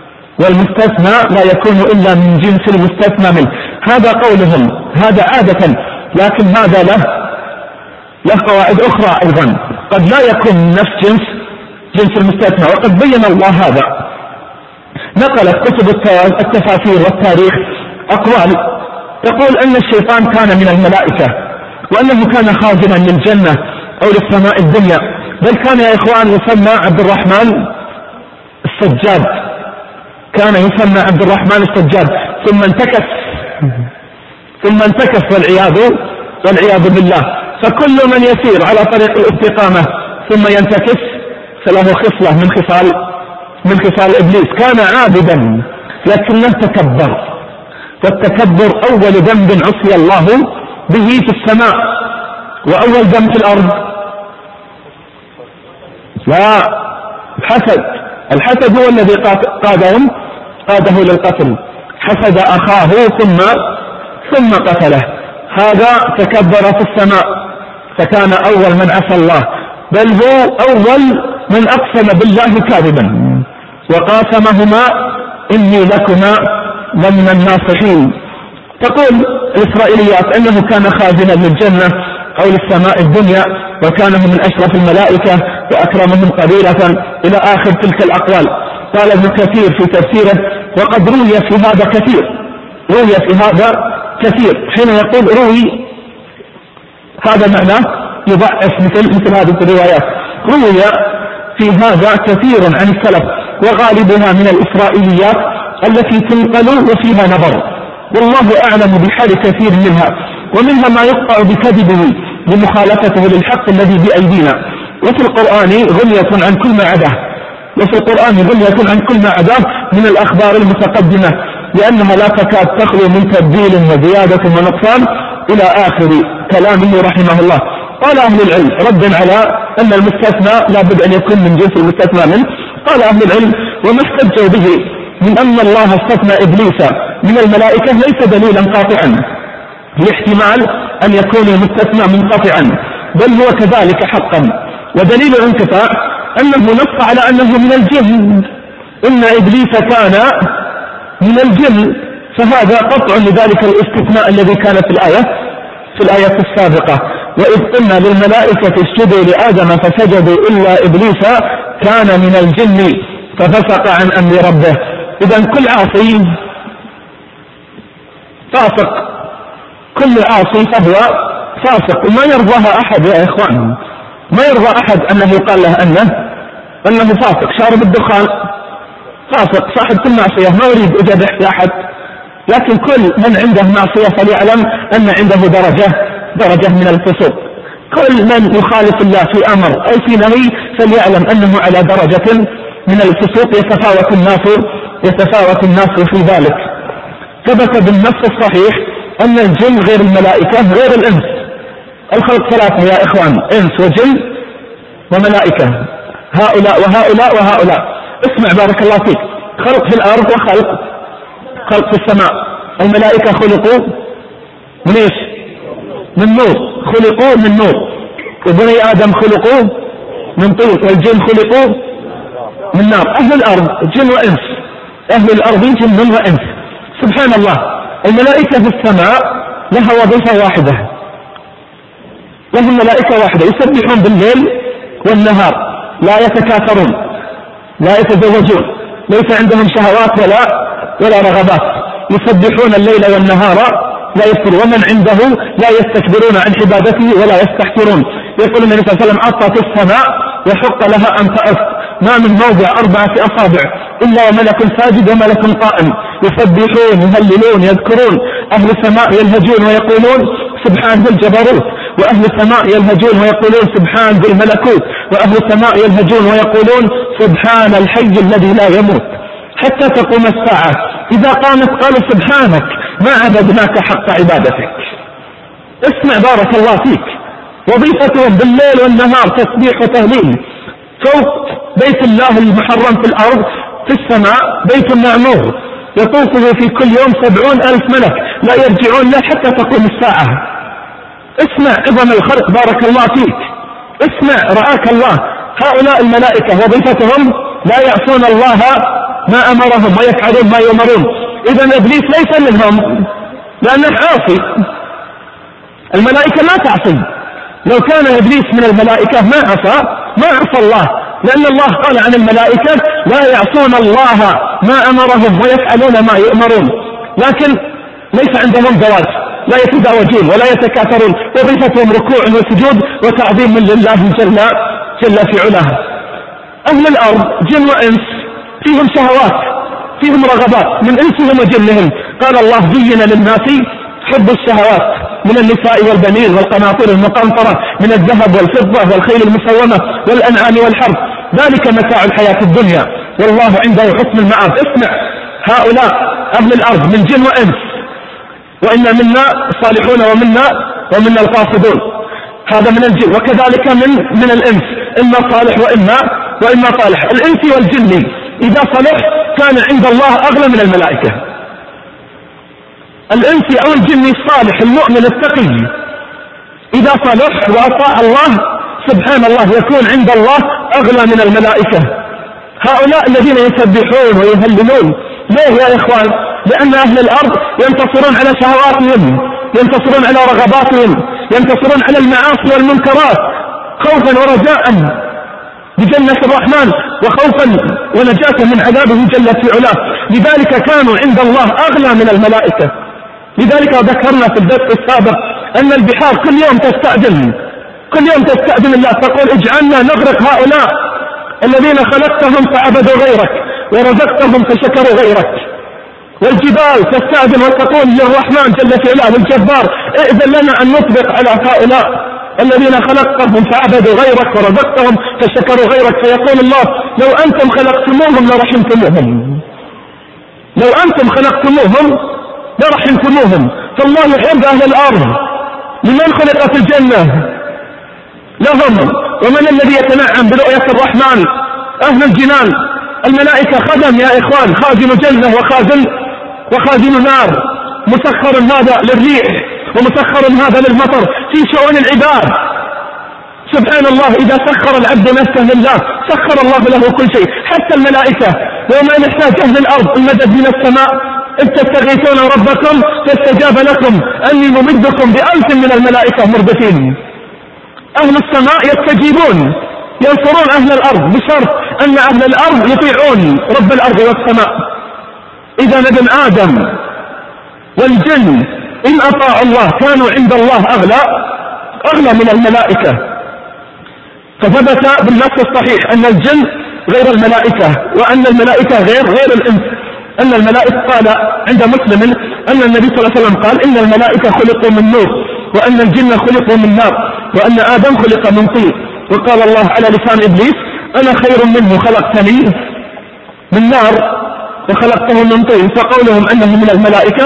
هذا قولهم، هذا عادة، لكن هذا له قواعد أخرى أيضا، قد لا يكون نفس جنس المستثنى، وقد بين الله هذا. نقلت كتب التفاسير والتاريخ أقوال تقول أن الشيطان كان من الملائكة، وأنه كان خازنا للجنة أو للسماء الدنيا، بل كان يا إخوان يسمى عبد الرحمن السجاد، ثم انتكس والعياذ بالله. فكل من يسير على طريق الاستقامة ثم ينتكس فله خصلة من خصال إبليس. كان عابدا لكنه تكبر، والتكبر أول ذنب عصي الله به في السماء، وأول ذنب في الأرض لا الحسد هو الذي قاده للقتل. حسد أخاه ثم قتله. هذا تكبر في السماء فكان أول من عصى الله، بل هو أول من أقسم بالله كاذبا وقاسمهما إني لكما لمن الناصحين. تقول الإسرائيليات أنه كان خازنا للجنة أو للسماء الدنيا، وكانه من أشرف الملائكة وأكرمهم قبيلة إلى آخر تلك الأقوال. قال ابن كثير في تفسيره: وقد روي في هذا كثير. حين يقول روي هذا معناه يضعف مثل هذه الروايات. روي في هذا كثير عن السلف، وغالبها من الإسرائيليات التي تنقل وفيها نظر، والله أعلم بحال كثير منها، ومنها ما يقطع بكذبه لمخالفته للحق الذي بأيدينا. وفي القرآن غنية عن كل ما عداه من الأخبار المتقدمة، لأنها لا تكاد تخلو من تبديل وزيادة ونقصان إلى آخر كلامه رحمه الله. قال أهل العلم ردا على أن المستثنى لا بد أن يكون من جنس المستثنى منه، قال أهل العلم: وما احتجوا به من أن الله استثنى إبليس من الملائكة ليس دليلا قاطعا لاحتمال أن يكون المستثنى منقطعا، بل هو كذلك حقا. ودليل الانقطاع أنه نص على أنه من الجن، إن إبليس كان من الجن، فهذا قطع لذلك الاستثناء الذي كان في الآية السابقة: وإذ قلنا للملائكة اسجدوا لآدم فسجدوا إلا إبليس كان من الجن ففسق عن أمر ربه. إذن كل عاصي فاسق، كل عاصي فهو فاسق، وما يرضاها أحد يا إخوان، ما يرضى أحد أنه يقال له أنه فاسق. شارب الدخان فاسق، صاحب كل معصية، ما يريد أجد أحد، لكن كل من عنده معصية فليعلم أن عنده درجة من الفسوق. كل من يخالف الله في أمر أو في نهي فليعلم أنه على درجة من الفسوق، يتفاوت الناس في ذلك. ثبت بالنص الصحيح أن الجن غير الملائكة غير الإنس. الخلق ثلاثة يا إخوان: إنس وجن وملائكة، هؤلاء وهؤلاء وهؤلاء. اسمع بارك الله فيك: خلق في الأرض وخلق في السماء. الملائكة خلقوا من ايش؟ من نور، خلقوا من نور. وبني آدم خلقوا من طين، والجن خلقوا من نار. أهل الأرض جن وإنس، أهل الأرض جن وإنس. سبحان الله، الملائكة في السماء لها وظيفة واحدة، لهم ملائكة واحدة يسبحون بالليل والنهار، لا يتكاثرون، لا يتزوجون، ليس عندهم شهوات ولا رغبات، يسبحون الليل والنهار لا يفتر. ومن عنده لا يستكبرون عن عبادته ولا يستحسرون. يقول النبي صلى الله عليه وسلم: عطت السماء وحق لها أن تأس، ما من موضع 4 أصابع إلا وملك ساجد وملك قائم، يسبحون يهللون يذكرون. أهل السماء يلهجون ويقولون سبحان ذي الجبروت، وأهل السماء يلهجون ويقولون سبحان ذي الملكوت، وأهل السماء يلهجون ويقولون سبحان الحي الذي لا يموت، حتى تقوم الساعة. إذا قامت قالوا سبحانك ما عبدناك حق عبادتك. اسمع بارك الله فيك، وظيفتهم بالليل والنهار تسبيح وتهليل. فوق بيت الله المحرم في الأرض في السماء بيت معمور يطوفه في كل يوم 70,000 ملك لا يرجعون له حتى تقوم الساعة. اسمع عظم الخلق بارك الله فيك، اسمع رعاك الله. هؤلاء الملائكة وظيفتهم لا يعصون الله ما أمرهم ويفعلون ما يؤمرون. إذا إبليس ليس منهم لأنه عاصي، الملائكة ما تعصي. لو كان إبليس من الملائكة ما عصى الله، لأن الله قال عن الملائكة لا يعصون الله ما أمرهم ويفعلون ما يؤمرون. لكن ليس عندهم زواج، لا يتزوجون ولا يتكاثرون، وظيفتهم ركوع وسجود وتعظيم لله جل في علاه. أهل الأرض جن وإنس فيهم شهوات، فيهم رغبات من إنسهم وجنهم. قال الله: زين للناس حب الشهوات من النساء والبنين والقناطير المقنطرة من الذهب والفضة والخيل المسومة والأنعام والحرث، ذلك متاع الحياة الدنيا والله عنده حسن المآب. اسمع، هؤلاء أهل الأرض من جن وإنس، وإنا منا الصالحون ومنا القاصدون. هذا من الجن، وكذلك من الإنس، إما صالح وإما طالح. الإنس والجن إذا صلح كان عند الله أغلى من الملائكة. الإنس أو الجن الصالح المؤمن التقي إذا صلح وأطاع الله سبحان الله يكون عند الله أغلى من الملائكة. هؤلاء الذين يسبحون ويهللون، ليه يا إخوان؟ لأن أهل الأرض ينتصرون على شهواتهم، ينتصرون على رغباتهم، ينتصرون على المعاصي والمنكرات خوفا ورجاء بجنة الرحمن وخوفا ونجاة من عذابه جل في علاه. لذلك كانوا عند الله أغلى من الملائكة. لذلك ذكرنا في الدرس السابق أن البحار كل يوم تستأذن الله، تقول: اجعلنا نغرق هؤلاء الذين خلقتهم فعبدوا غيرك ورزقتهم فشكروا غيرك. والجبال تستأذن وتقول للرحمن جل في علاه الجبار: ائذن لنا أن نطبق على هؤلاء الذين خلقتهم فعبدوا غيرك ورزقتهم فشكروا غيرك. فيقول الله: لو أنتم خلقتموهم لرحمتموهم، لو أنتم خلقتموهم لرحمتموهم. فالله يحب أهل الأرض. لمن خلقت الجنة؟ لهم. ومن الذي يتنعم برؤية الرحمن؟ أهل الجنان. الملائكة خدم يا إخوان، خازن جنة وخازن نار، مسخر هذا للريح ومسخر هذا للمطر في شؤون العباد. سبحان الله، إذا سخر العبد نفسه لله سخر الله له كل شيء، حتى الملائكة. وما نحتاج أهل الأرض المدد من السماء: إذ تستغيثون ربكم فاستجاب لكم أني ممدكم ب1000 من الملائكة مردفين. أهل السماء يستجيبون ينصرون أهل الأرض بشرط أن أهل الأرض يطيعون رب الأرض والسماء. إذا ابن آدم والجن إن أطاعوا الله كانوا عند الله أغلى من الملائكة. فثبت بالنص الصحيح أن الجن غير الملائكة، وأن الملائكة غير الإنس. أن الملائكة قال عند مسلم أن النبي صلى الله عليه وسلم قال: إن الملائكة خلقوا من نور، وأن الجن خلقوا من نار، وأن آدم خلق من طين. وقال الله على لسان إبليس: أنا خير منه، خلقتني من نار وخلقته من طين. فقولهم أنه من الملائكة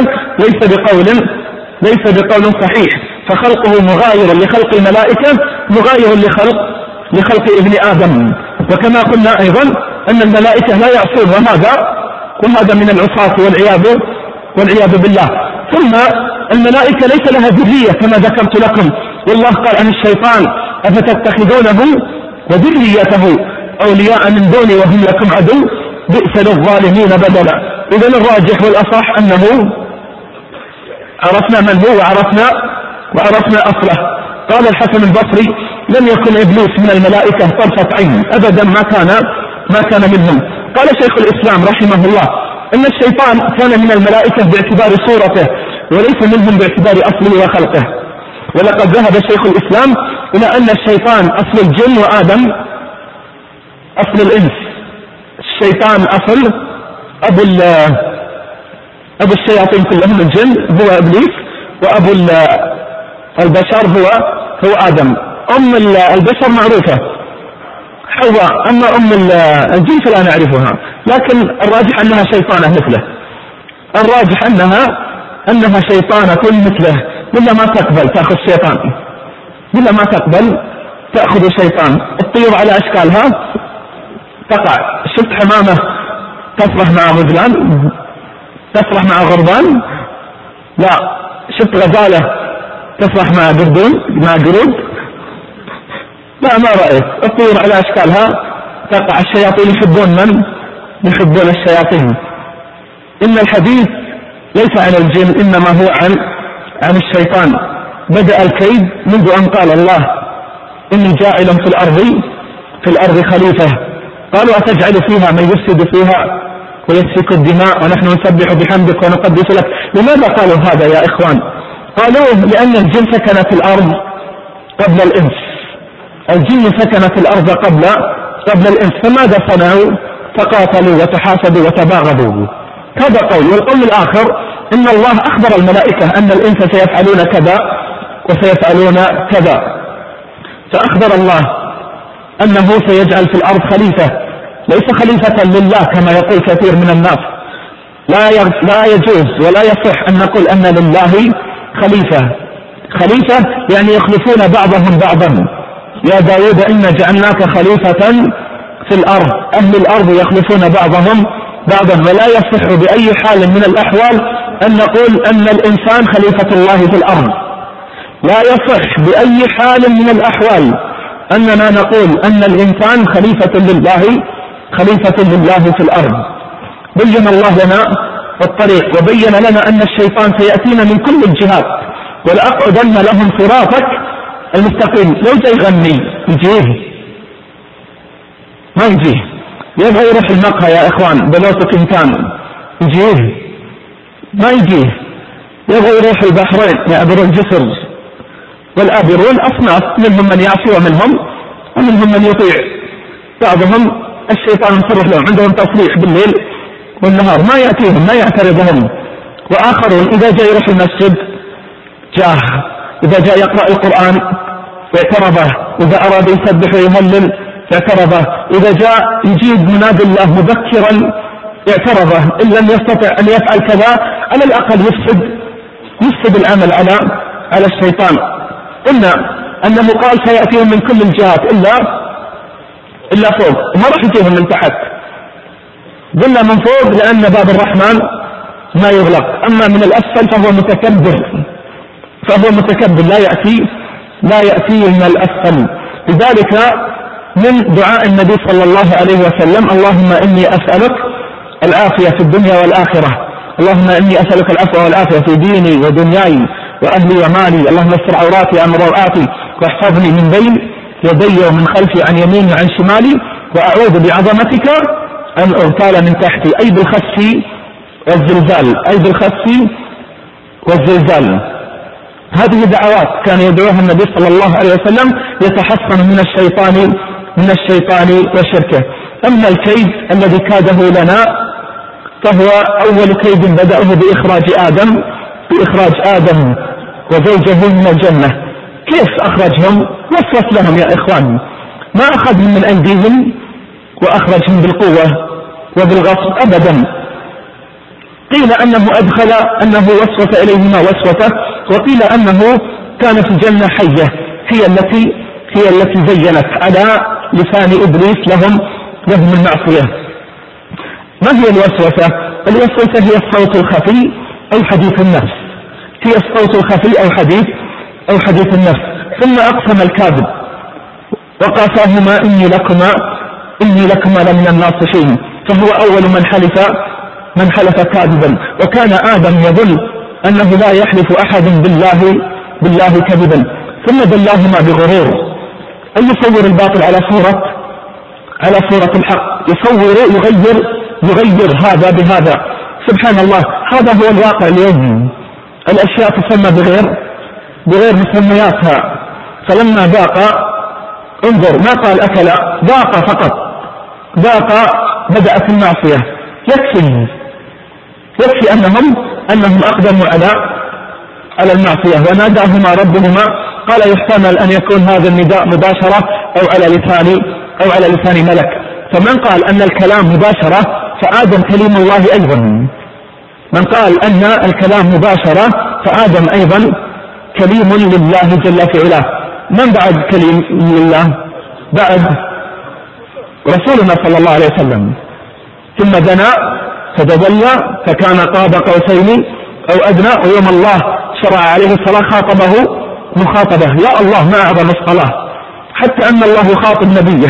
ليس بقول صحيح، فخلقه مغاير لخلق الملائكة، مغاير لخلق ابن آدم. وكما قلنا أيضا أن الملائكة لا يعصون، وهذا من العصاة والعياذ بالله. ثم الملائكة ليس لها ذرية كما ذكرت لكم، والله قال عن الشيطان أفتتخذونه وذريته أولياء من دوني وهم لكم عدو بئس للظالمين بدلا. إذن الراجح والأصح أنه عرفنا من هو وعرفنا أصله. قال الحسن البصري لم يكن إبليس من الملائكة طرفة عين أبدا، ما كان منهم. قال شيخ الإسلام رحمه الله إن الشيطان كان من الملائكة باعتبار صورته وليس منهم باعتبار أصله وخلقه. ولقد ذهب شيخ الإسلام إلى أن الشيطان أصل الجن وآدم أصل الإنس. الشيطان أصل أبو الشياطين كلهم الجن هو إبليس، وأبو البشر هو آدم. أم البشر معروفة حواء، أما أم الجن فلا نعرفها، لكن الراجح أنها شيطانة مثله، الراجح أنها شيطانة مثله، ولا ما تقبل تأخذ شيطان، ولا ما تقبل تأخذ شيطان. الطيور على أشكالها تقع، شفت حمامة تسرح مع غزلان، تسرح مع غربان؟ لا. شفت غزالة تسرح مع قرود؟ لا، ما رأيت. الطيور على أشكالها تقع. الشياطين يحبون الشياطين. إن الحديث ليس عن الجن إنما هو عن الشيطان. بدأ الكيد منذ أن قال الله إني جاعل في الأرض خليفة. قالوا أتجعل فيها من يفسد فيها ويسفك الدماء ونحن نسبح بحمدك ونقدس لك. لماذا قالوا هذا يا إخوان؟ قالوا لأن الجن سكنت الأرض قبل الإنس، الجن سكنت الأرض قبل الإنس، فماذا صنعوا؟ تقاتلوا وتحاسدوا وتباغضوا. هذا قول. والقول الآخر إن الله أخبر الملائكة أن الإنس سيفعلون كذا وسيفعلون كذا، فأخبر الله أنه سيجعل في الأرض خليفة، ليس خليفة لله كما يقول كثير من الناس. لا يجوز ولا يصح أن نقول أن لله خليفة يعني يخلفون بعضهم بعضا. يا داود إنا جعلناك خليفة في الأرض، أهل الأرض يخلفون بعضهم بعضا. ولا يصح بأي حال من الأحوال أن نقول أن الإنسان خليفة الله في الأرض، لا يصح بأي حال من الأحوال أننا نقول أن الإنسان خليفة لله في الأرض. بين الله لنا الطريق وبين لنا أن الشيطان سيأتينا من كل الجهات، ولأقعدن لهم صراطك المستقيم. لو جاي يغني يجيه ما يجيه، يبغى يروح المقهى يا إخوان بلوتك إنسان يجيه ما يجيه، يبغى يروح البحرين يعبر الجسر والآبرون أصناف، منهم من يعصي ومنهم من يطيع. بعضهم الشيطان يصرح لهم، عندهم تصريح بالليل والنهار ما يأتيهم ما يعترضهم. وآخرون إذا جاء يروح المسجد جاه، إذا جاء يقرأ القرآن اعترضه، إذا أراد يسبح ويهلل اعترضه، إذا جاء يجيب منادي الله مبكرا اعترضه، إن لم يستطع أن يفعل كذا على الأقل يفسد العمل على الشيطان. قلنا أنه قال سيأتيهم من كل الجهات إلا فوق، وما راح يجيهم من تحت. قلنا من فوق لأن باب الرحمن ما يغلق، أما من الأسفل فهو متكبر لا يأتي من الأسفل. لذلك من دعاء النبي صلى الله عليه وسلم اللهم إني أسألك العافية في الدنيا والآخرة، اللهم إني أسألك العفو والعافية في ديني ودنياي وأهلي ومالي، اللهم استر عوراتي عن روآتي واحفظني من بين يدي ومن خلفي عن يميني وعن شمالي، وأعوذ بعظمتك أن أغتال من تحتي، أي بالخس والزلزال. هذه دعوات كان يدعوها النبي صلى الله عليه وسلم يتحصن من الشيطان وشركه. أما الكيد الذي كاده لنا فهو أول كيد بدأه بإخراج آدم وزوجه من الجنة. كيف أخرجهم؟ وسوس لهم يا إخوان، ما أخذهم من أيديهم وأخرجهم بالقوة وبالغصب أبدا. قيل أنه وسوس إليهما وسوسة، وقيل أنه كان في الجنة حية هي التي زينت على لسان إبليس لهم المعصية. ما هي الوسوسة؟ الوسوسة هي الصوت الخفي أو حديث النفس. هي الصوت الخفي أو حديث النفس. ثم أقسم الكاذب وقاساهما إني لكما لمن الناصحين، فهو أول من حلف كاذبا. وكان آدم يظن أنه لا يحلف أحد بالله كذبا، ثم دلاهما بغرور أن يصور الباطل على صورة الحق، يغير هذا بهذا. سبحان الله، هذا هو الواقع اليوم. الأشياء تسمى بغير مسمياتها. فلما ذاق، انظر ما قال أكل، ذاق فقط، ذاق بدأت المعصية. يكفي أنهم أقدموا على المعصية. وناداهما ربهما قال يحتمل أن يكون هذا النداء مباشرة أو على لسان ملك. فمن قال أن الكلام مباشرة فآدم كليم الله أيضا. من قال أن الكلام مباشرة فآدم أيضا كليم لله جل في علاه. من بعد كليم لله؟ بعد رسولنا صلى الله عليه وسلم. ثم دنا فتدلى فكان قاب قوسين أو أدنى. ويوم الله شرع عليه الصلاة خاطبه مخاطبة. يا الله ما أعظم الصلاة، حتى أن الله يخاطب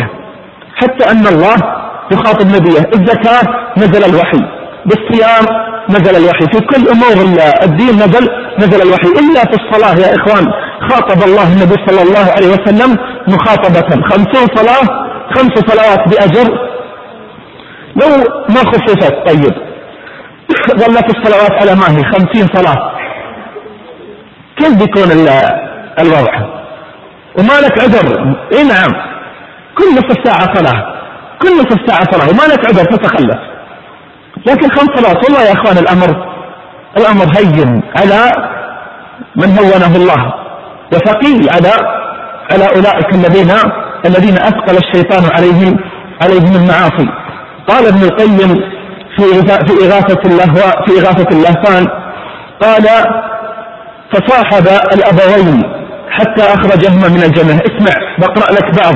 نبيه. الزكاة نزل الوحي، بالصيام نزل الوحي، في كل أمور الدين نزل الوحي، إلا في الصلاة يا إخوان خاطب الله النبي صلى الله عليه وسلم مخاطبة. 5 صلوات بأجر. لو ما خصصت طيب ظلت الصلوات على ما هي 50 صلاة، كيف بيكون الوضع؟ وما لك عذر. نعم، كل نصف ساعة صلاة وما لك عذر تتخلف. لكن 5 صلوات، والله يا اخوان الامر هين على من هونه الله، وثقيل على اولئك الذين اثقل الشيطان عليهم المعاصي. قال ابن القيم في إغاثة اللهفان قال فصاحب الأبوين حتى أخرجهما من الجنة. اسمع، بقرأ لك بعض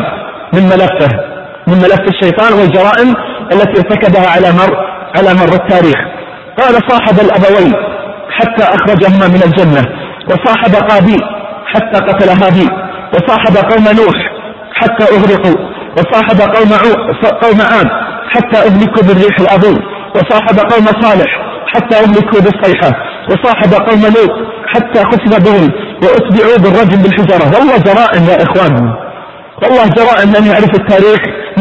من ملف الشيطان والجرائم التي ارتكبها على مر التاريخ. قال صاحب الأبوين حتى أخرجهما من الجنة، وصاحب قابيل حتى قتل هابيل، وصاحب قوم نوح حتى أغرقوا، وصاحب قوم عاد حتى أهلكوا بالريح العظيم، وصاحب قوم صالح حتى أهلكوا بالصيحة، وصاحب قوم لوط حتى خسف بهم وأتبعوا بالرجم بالحجارة. والله جرائم يا إخوان، والله جرائم لم يعرف التاريخ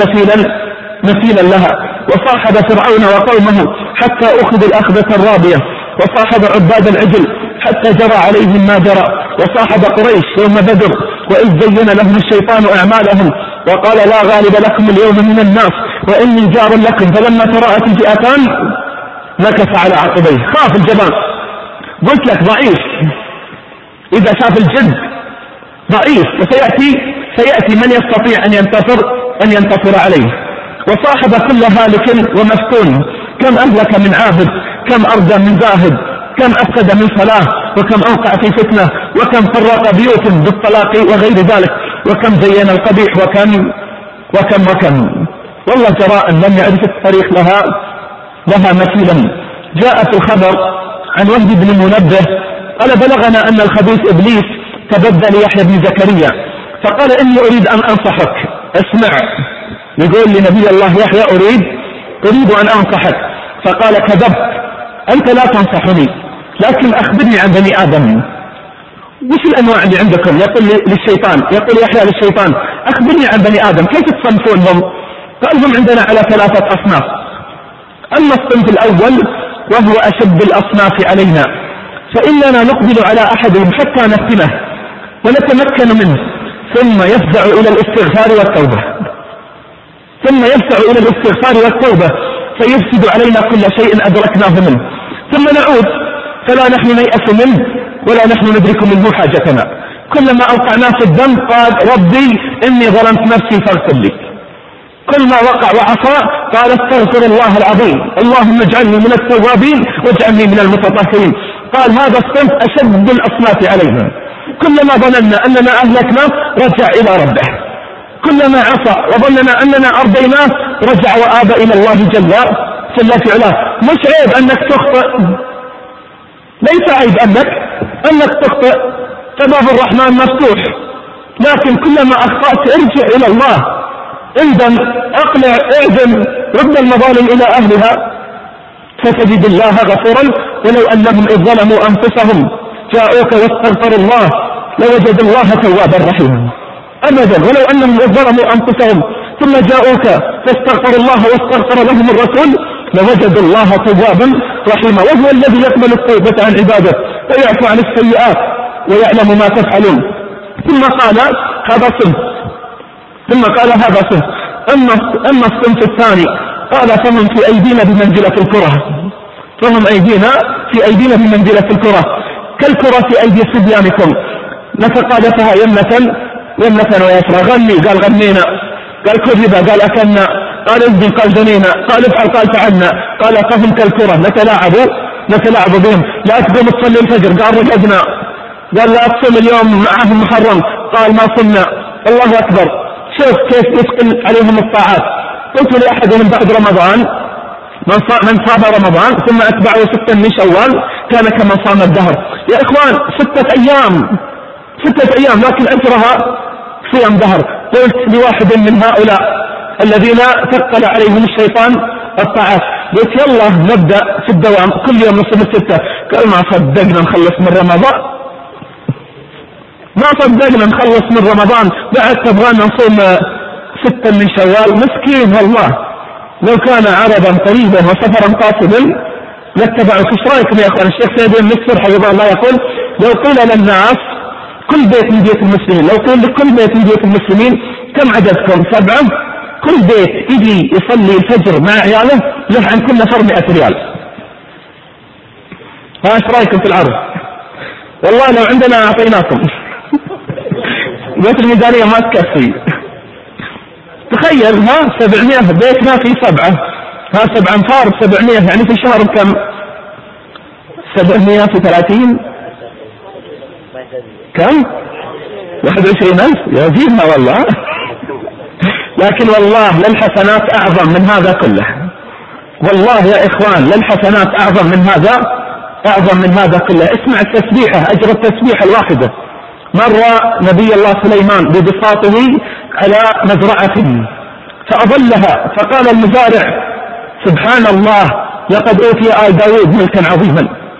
مثيلا لها. وصاحب فرعون وقومه حتى أخذوا الأخذة الرابية، وصاحب عباد العجل حتى جرى عليهم ما جرى، وصاحب قريش يوم بدر وإذ زين لهم الشيطان أعمالهم وقال لا غالب لكم اليوم من الناس وإني جار لكم، فلما تراءت الفئتان نكص على عقبيه، خاف الجبان. قلت لك ضعيف، إذا شاف الجد ضعيف، وسيأتي من يستطيع أن ينتصر عليه. وصاحب كل هالك ومفتون، كم أهلك من عابد، كم أردى من زاهد، كم أفسد من صلاة، وكم أوقع في فتنة، وكم فرق بيوت بالطلاق وغير ذلك، وكم زين القبيح، وكم. والله جرائم لم يعرف التاريخ لها مثيلا. جاء في الخبر عن وهب بن منبه قال بلغنا أن الخبيث إبليس تبدل يحيى بن زكريا فقال إني أريد أن أنصحك. اسمع، يقول لنبي الله يحيى أريد أن أنصحك. فقال كذبت، أنت لا تنصحني، لكن أخبرني عن بني آدم. وش الأنواع اللي عندكم؟ يقول يحيى للشيطان أخبرني عن بني آدم، كيف تصنفونهم؟ قال هم عندنا على 3 أصناف. أما الصنف الأول وهو أشد الأصناف علينا، فإننا نقبل على أحدهم حتى نفتنه ونتمكن منه، ثم يفزع إلى الاستغفار والتوبة فيفسد علينا كل شيء أدركناه منه، ثم نعود فلا نحن نيأس منه ولا نحن ندرك منه حاجتنا. كلما أوقعنا في الذنب قال ربي إني ظلمت نفسي فاغفر لي. كل ما وقع وعصى قال استغفر الله العظيم، اللهم اجعلني من التوابين واجعلني من المتطهرين. قال هذا الصنف أشد الأصناف علينا. كلما ظننا أننا أهلكنا رجع إلى ربه، كلما عصى وظننا أننا أرضيناه رجع وآب إلى الله جل في علاه. مش عيب أنك تخطئ، ليس عيب أنك تخطئ فباب الرحمن مفتوح، لكن كلما أخطأت ارجع إلى الله، اندم، اقلع، اعزم، رد المظالم إلى أهلها فتجد الله غفورا. ولو أنهم إذ ظلموا أنفسهم جاءوك واستغفروا الله لوجدوا الله توابا رحيما. أبدا، ولو أنهم إذ ظلموا أنفسهم ثم جاءوك فاستغفروا الله واستغفر لهم الرسول لوجدوا الله توابا رحيما. وهو الذي يقبل التوبة عن عباده ويعفو عن السيئات ويعلم ما تفعلون. ثم قال هذا صنف. أما الصنف الثاني قال فهم في أيدينا بمنزلة الكرة، كالكرة في أيدي صبيانكم نتقاذفها يمنة ويسرى. غني قال غنينا، قال كذبا قال أكلنا، قال ازدن قال جنينا، قال افعل قال فعلنا. قال فهم كالكرة نتلاعب بهم. لا تقوم تصلي الفجر قال رقدنا، قال لا تصوم اليوم معهم محرم قال ما صمنا. الله أكبر، شوف كيف يثقل عليهم الطاعات. قلت لأحدهم بعد رمضان من صام رمضان ثم أتبعه 6 من شوال كان كمن صام الدهر. يا إخوان 6 أيام لكن أجرها صيام دهر. قلت لواحد من هؤلاء الذين ثقل عليهم الشيطان الطاعات، قلت يلا نبدأ في الدوام كل يوم نصوم 6. قال ما صدقنا نخلص من رمضان بعد تبغانا نصوم 6 من شوال. مسكين والله، لو كان عرضا قريبا وسفرا قاصدا لاتبعوا. ايش رايكم يا اخوان؟ الشيخ سيد بن مسفر حفظه الله يقول لو قيل للناس كل بيت من بيوت المسلمين، لو قيل لكل بيت من بيوت المسلمين كم عددكم؟ 7، كل بيت يجي يصلي الفجر مع عياله له عن كل نفر 100 ريال. ايش رايكم في العرض؟ والله لو عندنا اعطيناكم. بيت الميزانيه ما تكفي. تخيل 700 بيت ما في 7 أنفار 700 يعني في الشهر كم؟ 700 في 30 كم؟ 21,000 يزيدنا والله. لكن والله للحسنات أعظم من هذا كله. والله يا إخوان للحسنات أعظم من هذا كله. اسمع التسبيحة، أجر التسبيحة الواحدة. مر نبي الله سليمان ببساطه على مزرعة فأظلها فقال المزارع سبحان الله لقد أوتي آل داود ملكا عظيما.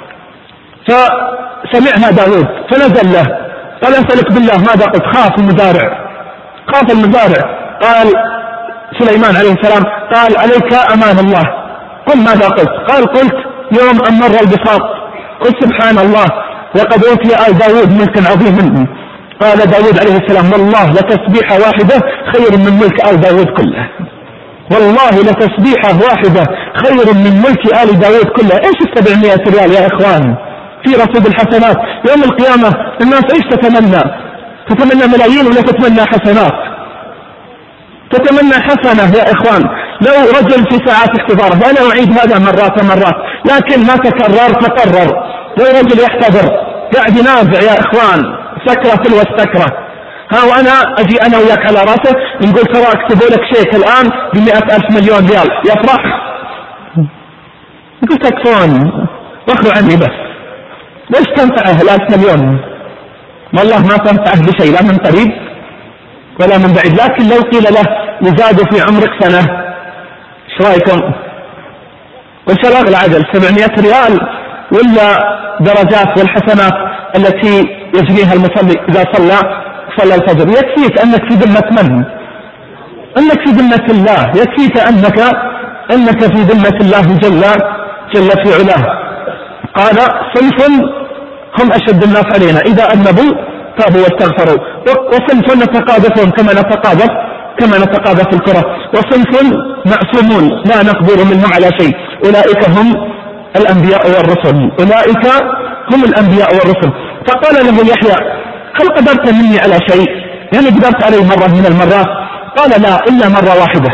فسمعها داود فنزل له قال أسألك بالله ماذا قلت؟ خاف المزارع. قال سليمان عليه السلام قال عليك أمان الله، قل ماذا قلت؟ قال قلت يوم أن مر البساط قلت سبحان الله لقد أوتي آل داود ملكا عظيما. قال داود عليه السلام والله لتسبيحة واحدة خير من ملك آل داود كله. والله لتسبيحة واحدة خير من ملك آل داود كله. ايش 700 ريال يا إخوان في رصيد الحسنات يوم القيامة؟ الناس ايش تتمنى ملايين ولا تتمنى حسنات؟ تتمنى حسنة يا إخوان. لو رجل في ساعات احتضاره، أنا أعيد هذا مرات لكن ما تقرر. لو رجل يحتضر قاعد ينازع يا إخوان سكرة تلو السكرة، وأنا أجي أنا وياك على رأسه نقول ترى اكتبوا لك شيك الآن ب100,000 مليون ريال، يفرح؟ يقول تكفون واخذوا عني بس. ليش تنفعه 1,000 مليون؟ والله ما تنفعه بشيء لا من قريب ولا من بعيد. لكن لو قيل له يزاد في عمرك سنة ايش رايكم؟ وش الأغلى عدل 700 ريال ولا درجات والحسنات التي يجنيها المصلي إذا صلى الفجر؟ يكفيك أنك في ذمة من؟ أنك في ذمة الله. يكفيك أنك في ذمة الله جل في علاه. قال صنف هم أشد الناس علينا إذا أذنبوا تابوا واستغفروا، وصنف نتقاذفهم كما نتقاذف الكرة، وصنف معصومون لا نقدر منهم على شيء. أولئك هم الأنبياء والرسل. فقال له يحيى هل قدرت مني على شيء؟ يعني قدرت عليه مرة من المرات؟ قال لا إلا مرة واحدة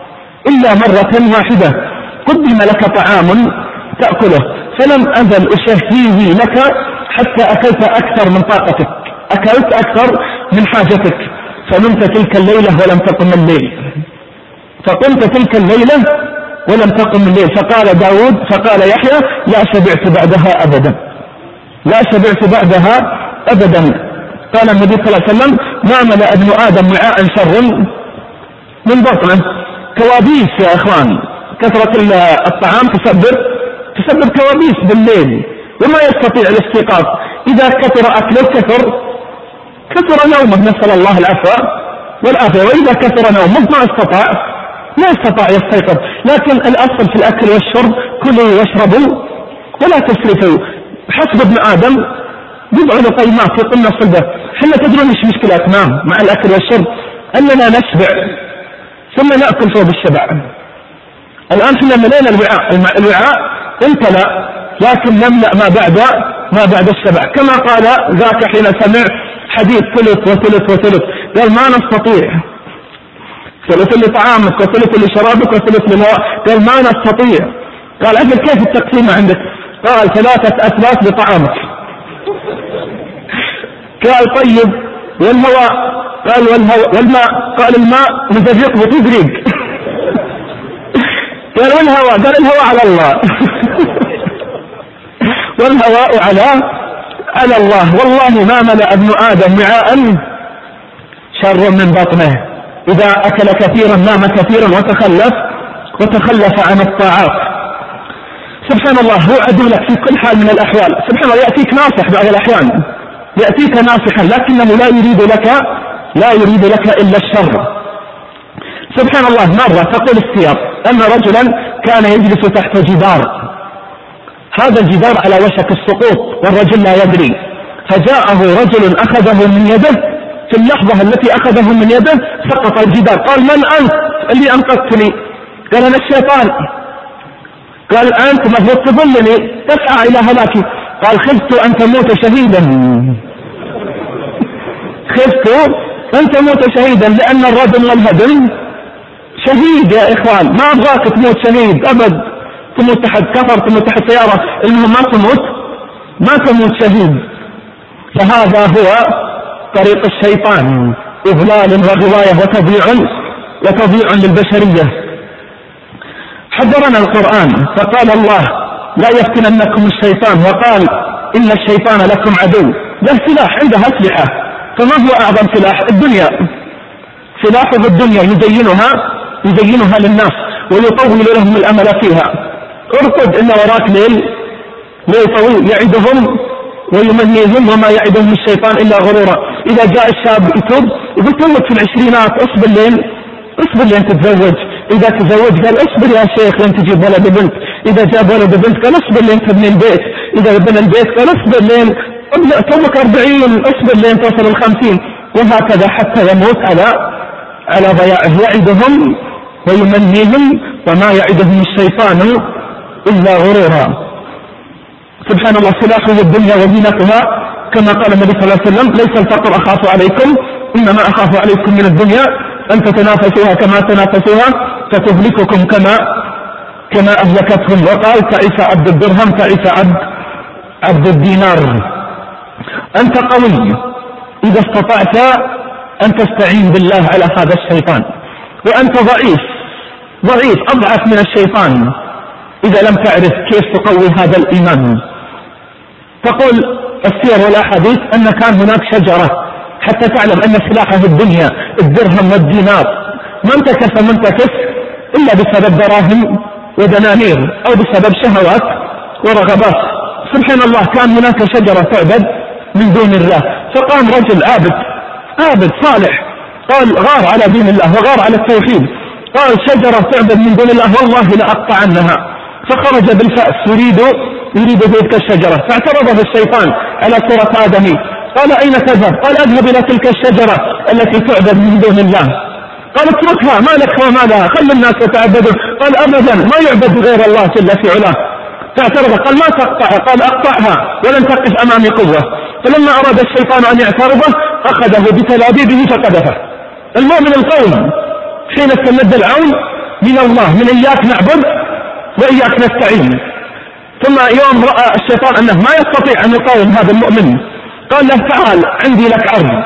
قدم لك طعام تأكله فلم أزل أشهيه لك حتى أكلت أكثر من طاقتك، أكلت أكثر من حاجتك، فنمت تلك الليلة ولم تقم الليل، فقمت تلك الليلة ولم تقم الليل. فقال يحيى لا شبعت بعدها أبدا. لا شبعت بعدها أبدا. قال النبي صلى الله عليه وسلم: ما ملأ ابن آدم وعاء شر من بطنه. كوابيس يا إخوان، كثرة الطعام تسبب كوابيس بالليل وما يستطيع الاستيقاظ. إذا كثر أكله كثر نومه، نسأل الله العفو والعافية. وإذا كثر نومه ما استطاع يستيقظ. لكن الأصل في الأكل والشرب: كلوا واشربوا ولا تسرفوا. حسب ابن آدم بضع لقيمات يقمن صلبه. حنا تدرون ايش مشكلتنا مع الأكل والشرب؟ أننا نشبع ثم نأكل فوق الشبع. الآن حنا ملينا الوعاء امتلأ، لكن نملأ ما بعد الشبع. كما قال ذاك حين سمع حديث ثلث، قال: ما نستطيع، ثلث لطعامك وثلث لشرابك وثلث للهواء. قال: ما نستطيع. قال: أجل كيف التقسيم عندك؟ قال: 3 أثلاث لطعامك. قال: طيب والهواء؟ قال: والماء؟ قال: الماء مزرق وتدريق. قال: والهواء؟ قال: الهواء على الله. والهواء على الله. والله ما ملأ ابن آدم وعاء شر من بطنه. إذا أكل كثيرا نام كثيرا وتخلف عن الطاعات. سبحان الله، هو عدو لك في كل حال من الأحوال. سبحان الله، يأتيك ناصح بعض الأحيان، يأتيك ناصحا لكنه لا يريد لك إلا الشر. سبحان الله، مرة تقول السير أن رجلا كان يجلس تحت جدار، هذا الجدار على وشك السقوط والرجل لا يدري، فجاءه رجل أخذه من يده. في اللحظة التي أخذه من يده سقط الجدار. قال: من أنت اللي أنقذتني؟ قال: أنا الشيطان. قال: أنت مفروض تظلني تسعى إلى هلاكي. قال: خفت أن تموت شهيدا. خفت أن تموت شهيدا، لأن الردم والهدم شهيد يا إخوان. ما أبغاك تموت شهيد أبد، تموت تحت كفر، تموت تحت سيارة، المهم ما تموت شهيد. فهذا هو طريق الشيطان: إضلال وغواية وتضييع للبشرية. حذرنا القرآن فقال الله: لا يفتننكم الشيطان، وقال: إن الشيطان لكم عدو. له سلاح، عنده أسلحة. فما هو أعظم سلاح؟ الدنيا. سلاحه الدنيا يزينها للناس ويطول لهم الأمل فيها. ارقد إن وراك ليل طويل يعدهم ويمنيهم وما يعدهم الشيطان إلا غرورا. إذا جاء الشاب يتوب يقول في العشرينات: اصبر لين تتزوج. إذا تزوج قال: اصبر يا شيخ لين تجيب ولد وبنت. إذا جاب ولد وبنت قال: اصبر لين تبني البيت. إذا بنى البيت قال: اصبر لين تومك 40، اصبر لين تصل 50، وهكذا حتى يموت على ضياعه. يعدهم ويمنيهم وما يعدهم الشيطان إلا غرورا. سبحان الله، سلاحه الدنيا وزينتها. كما قال النبي صلى الله عليه وسلم: ليس الفقر أخاف عليكم، إنما أخاف عليكم من الدنيا أن تتنافسوها كما تنافسوها فتهلككم كما أهلكتهم. وقال: تعس عبد الدرهم، تعس عبد الدينار. أنت قوي إذا استطعت أن تستعين بالله على هذا الشيطان، وأنت ضعيف أضعف من الشيطان إذا لم تعرف كيف تقوي هذا الإيمان. تقول السير والأحاديث أن كان هناك شجرة حتى تعلم أن سلاحه الدنيا الدرهم والدينار. ما منتكس إلا بسبب دراهم ودنانير أو بسبب شهوات ورغبات. سبحان الله، كان هناك شجرة تعبد من دون الله، فقام رجل عابد صالح، قال: غار على دين الله وغار على التوحيد. قال: شجرة تعبد من دون الله والله لأقطعنها. فخرج بالفأس يريد تلك الشجرة، فاعترضه الشيطان على صورة آدمي. قال: أين تذهب؟ قال: أذهب إلى تلك الشجرة التي تعبد من دون الله. قال: اتركها، ما لك وما لها، خل الناس يتعبدون. قال: أبدا، ما يعبد غير الله جل في علاه. فاعترض، قال: ما تقطعها. قال: أقطعها ولن تقف أمامي قوة. فلما أراد الشيطان أن يعترضه أخذه بتلابيبه فقذفه. المؤمن القوي حين تمد العون من الله، من إياك نعبد وإياك نستعين. ثم يوم رأى الشيطان أنه ما يستطيع أن يقاوم هذا المؤمن، قال له: تعال عندي لك عرض.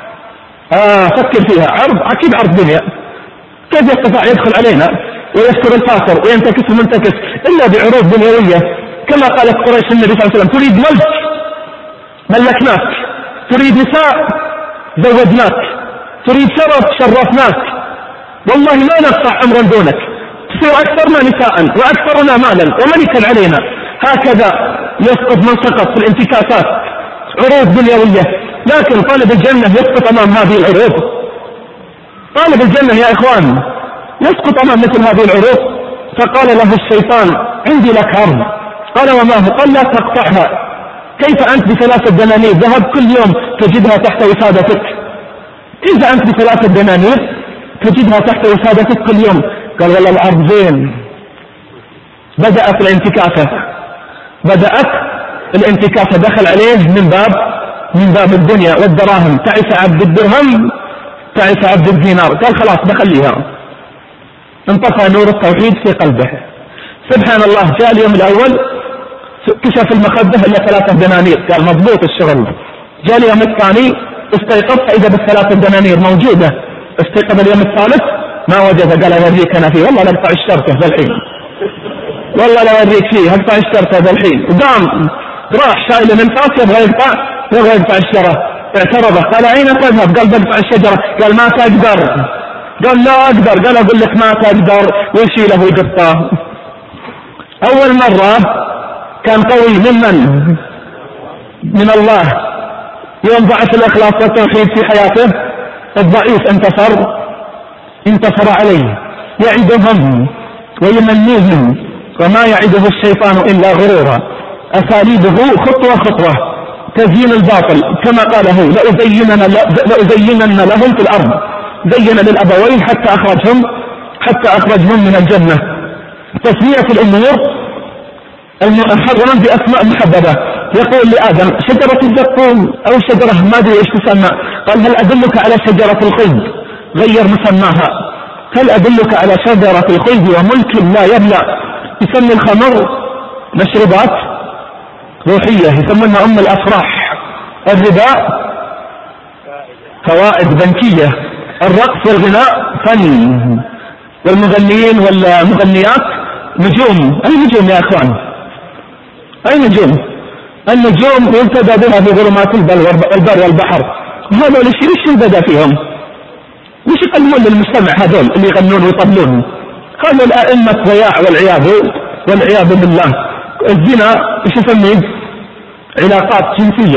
فكر فيها، أكيد عرض دنيا. كيف يستطيع يدخل علينا ويذكر الفاخر وينتكس المنتكس إلا بعروض دنيوية؟ كما قالت قريش النبي صلى الله عليه وسلم: تريد ملك ملكناك، تريد نساء زودناك، تريد شرف شرفناك، والله ما نقطع عمرا دونك، تصير أكثرنا نساء وأكثرنا مالا وملكا علينا. هكذا يسقط من سقط في الانتكاسات، عروض دنيوية. لكن طالب الجنة يسقط أمام هذه العروض، طالب الجنة يا إخوان يسقط أمام مثل هذه العروض. فقال له الشيطان عندي لك عرض. قال وما هو؟ قال لا تقطعها، كيف أنت ب3 دنانير ذهب كل يوم تجدها تحت وسادتك؟ كيف أنت ب3 دنانير تجدها تحت وسادتك كل يوم؟ قال والله العرض زين. بدأت الانتكاسة، دخل عليه من باب الدنيا والدراهم. تعس عبد الدرهم تعس عبد الدينار. قال خلاص بخليها. انطفى نور التوحيد في قلبه. سبحان الله، جاء اليوم الأول كشف المخدة إلا 3 دنانير، قال مضبوط الشغل. جاء اليوم الثاني استيقظ فإذا ب3 دنانير موجودة. استيقظ اليوم الثالث ما وجد، قال أوريك أنا فيه، والله لا أقطع الشركة ذا الحين، والله لا أوريك فيه، أقطع الشركة ذا الحين. وقام راح شايل الانفاس يبغى يقطع الشرة. اعترضه قال أين تذهب؟ قال بقطع الشجرة. قال ما تقدر. قال لا أقدر. قال أقول لك ما تقدر، ويشيله ويقطعه. أول مرة كان قوي من الله. يوم ضعف الإخلاص والتوحيد في حياته الضعيف انتصر عليه. يعدهم ويمنيهم وما يعده الشيطان إلا غرورا. أساليبه خطوة تزيين الباطل، كما قال هو لأزينن لهم في الأرض. زين للأبوين حتى أخرجهم من الجنة. تسمية الأمور المحرمة بأسماء محببة. يقول لآدم شجرة الزقوم أو شجرة ما أدري إيش تسمى. قال هل أدلك على شجرة الخلد؟ غير مسماها. هل أدلك على شجرة الخلد وملك لا يبلى؟ يسمي الخمر مشروبات روحية، يسمونها أم الأفراح. الربا فوائد بنكية. الرقص والغناء فن. والمغنيين والمغنيات نجوم. أي نجوم يا أخوان؟ أي نجوم؟ النجوم يبتدى بها في ظلمات البر والبحر. هذول ايش يبدأ فيهم؟ وش يقدمون للمجتمع هذول اللي يغنون ويطبلون؟ هذول الأئمة ضياع والعياذ بالله. الزنا ايش يسميه؟ علاقات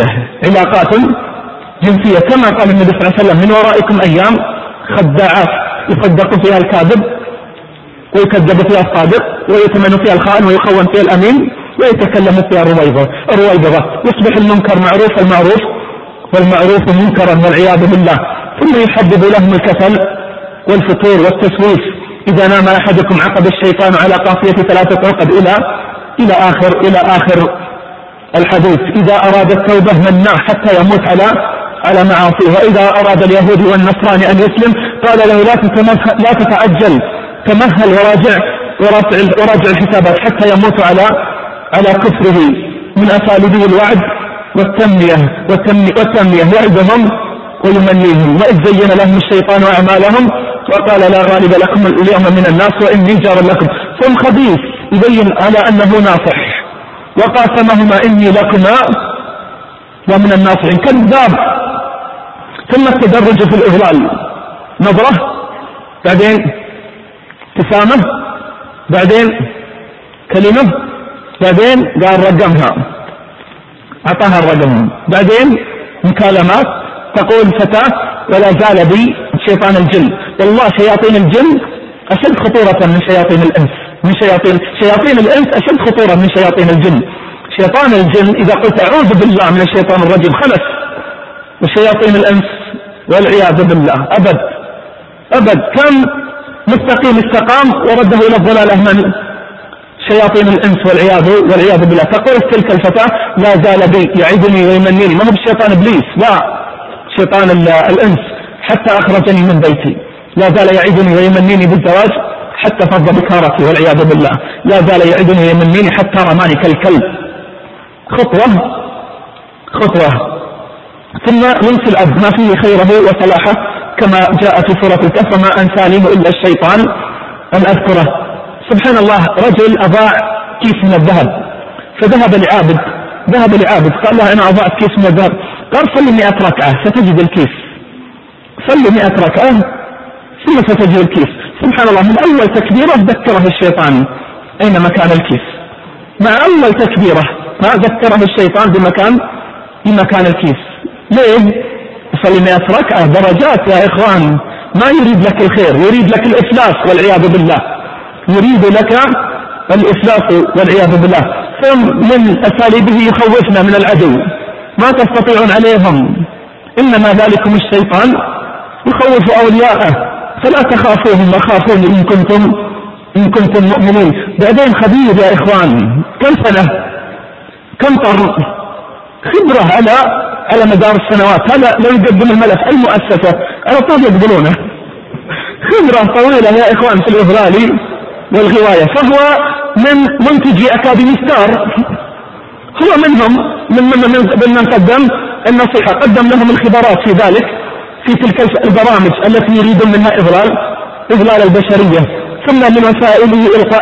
جنسية كما قال النبي صلى الله عليه وسلم من ورائكم أيام خداعات يصدق فيها الكاذب ويكذب فيها الصادق ويتمن فيها الخائن ويخون فيها الأمين ويتكلم فيها الرويبضة. يصبح المنكر معروف والمعروف منكرا والعياذ بالله. ثم يحبب لهم الكسل والفتور والتسويف. إذا نام أحدكم عقد الشيطان على قافية 3 عقد إلى آخر الحديث. إذا أراد التوبة مناه حتى يموت على معاصيه. وإذا أراد اليهودي والنصراني أن يسلم قال له لا تتعجل، تمهل وراجع الحسابات حتى يموت على كفره. من أساليبه الوعد والتمنية يعدهم ويمنيهم. وإذ زين لهم الشيطان أعمالهم وقال لا غالب لكم اليوم من الناس وإني جار لكم. ثم خبيث يبين على أنه ناصح. وقاسمهما إني لكما ومن الناصحين. كذاب. ثم التدرج في الإضلال، نظرة، بعدين ابتسامة، بعدين كلمة، بعدين قال رقمها أعطاها الرقم، بعدين مكالمات تقول فتاة ولا زال بي شيطان الجن. والله شياطين الجن أشد خطورة من شياطين الإنس. شياطين الإنس أشد خطورة من شياطين الجن. شيطان الجن إذا قلت أعوذ بالله من الشيطان الرجيم خلص. وشياطين الإنس والعياذ بالله أبد كم مستقيم استقام ورده إلى الضلال من شياطين الإنس والعياذ بالله. تقول تلك الفتاة لا زال بي يعدني ويمنيني. ما هو الشيطان إبليس، لا، شيطان الإنس حتى أخرجني من بيتي. لا زال يعدني ويمنيني بالزواج حتى فض بكارتي والعياذ بالله. لا زال يعدني ويمنيني حتى رماني كالكلب. خطوة. ثم ينسي الأب ما فيه خيره وصلاحه كما جاء في سورة الكهف وما أنسانيه إلا الشيطان أن أذكره. سبحان الله، رجل أضاع كيس من الذهب فذهب لعابد ذهب لعابد قال له أنا أضعت كيس من الذهب، قال صلي 100 ركعة ستجد الكيس، صلي 100 ركعة ثم ستجد الكيس. سبحان الله، من أول تكبيرة ذكره الشيطان أين مكان الكيس، مع أول تكبيرة ذكره الشيطان بمكان الكيس. ليه؟ صلي 100 ركعة درجات يا إخوان، ما يريد لك الخير، يريد لك الإفلاس والعياذ بالله، يريد لك الإفلاس والعياذ بالله. فمن أساليبه يخوفنا من العدو، ما تستطيعون عليهم، إنما ذلكم الشيطان يخوف أولياءه فلا تخافوهم وخافون إن كنتم مؤمنين. بعدين خبير يا إخوان، كم سنة كم قرن خبرة على مدار السنوات، هذا لو يقدم الملف المؤسسة على طول يقبلونه، خبرة طويلة يا إخوان في الإضلال والغواية. فهو من منتجي أكاديمي ستار، هو منهم من قدم النصيحة، قدم لهم الخبرات في ذلك في تلك البرامج التي يريدون منها إضلال البشرية. ثم من وسائله إلقاء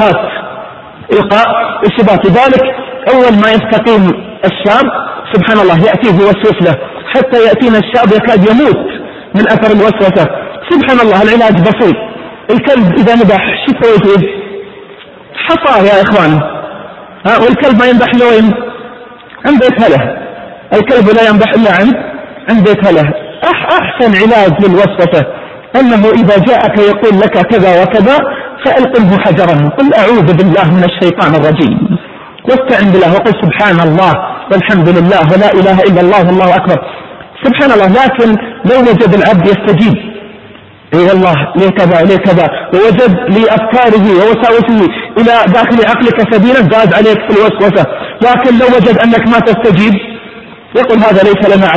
الشبهات. لذلك أول ما يستقيم الشاب سبحان الله يأتيه وسوس له، حتى يأتينا الشاب يكاد يموت من أثر الوسوسة. سبحان الله العلاج بسيط، الكلب إذا نبح شو تسوي؟ حصاه يا إخوان، والكلب ما ينبح له وين؟ عند بيت هله، الكلب لا ينبح إلا عند بيت هله. أحسن علاج للوسوسة أنه إذا جاءك يقول لك كذا وكذا فألقمه حجرا، قل أعوذ بالله من الشيطان الرجيم، واستعن بالله وقل سبحان الله والحمد لله ولا إله إلا الله والله أكبر. سبحان الله. لكن لو وجد العبد يستجيب اي والله ليه كذا ليه كذا، ووجد لأفكاره ووساوسه إلى داخل عقلك سبيلا زاد عليك في الوسوسة. لكن لو وجد أنك ما تستجيب يقول هذا ليس لنا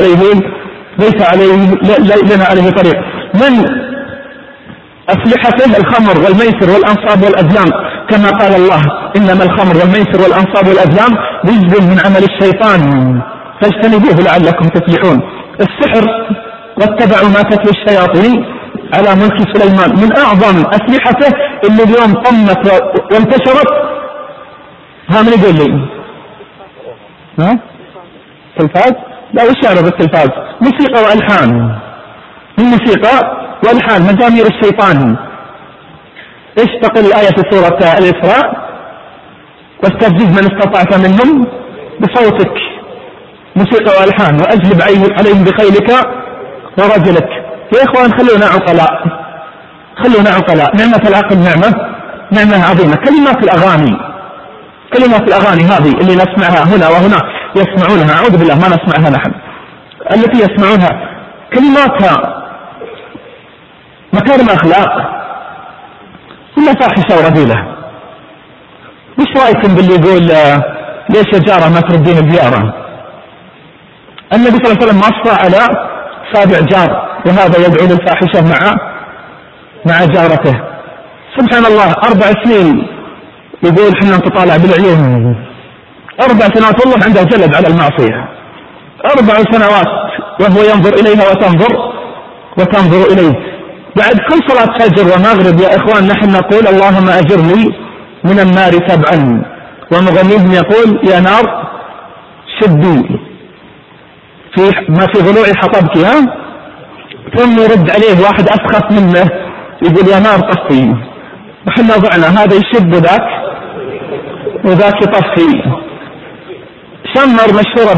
عليه طريق. من أسلحته الخمر والميسر والأنصاب والأزلام، كما قال الله إنما الخمر والميسر والأنصاب والأزلام رجز من عمل الشيطان فاجتنبوه لعلكم تفلحون. السحر واتبعوا ما تتلو الشياطين على ملك سليمان، من أعظم أسلحته اللي اليوم طمت وانتشرت. من يقول لي تلفاز؟ لا، وش يعني بالتلفاز؟ موسيقى وألحان، الموسيقى والحال مزامير الشيطان. ايش تقول الآية في سورة الإسراء؟ واستفزز من استطعت منهم بصوتك، موسيقى والحان، واجلب عليهم بخيلك ورجلك. يا اخوان خلونا عقلاء، نعمة العقل نعمة عظيمة. كلمات الأغاني هذه اللي نسمعها هنا وهنا يسمعونها، أعوذ بالله ما نسمعها نحن، التي يسمعونها كلماتها مكارم أخلاق ولا فاحشة ورذيلة. وش رأيكم باللي يقول ليش يا جارة ما تردين الزيارة؟ النبي صلى الله عليه وسلم مصر على 7 جار، وهذا يدعو للفاحشة مع جارته. سبحان الله 4 سنين يقول حنا نتطالع بالعيون، 4 سنوات والله عنده جلد على المعصية، 4 سنوات وهو ينظر إليها وتنظر إليه. بعد كل صلاة فجر ومغرب يا إخوان نحن نقول اللهم أجرني من النار 7، ومغنيهم يقول يا نار شدي ما في ضلوع حطبك. ثم يرد عليه واحد أسخف منه يقول يا نار طفي، وحنا ضعنا هذا يشد وذاك يطفي. شمر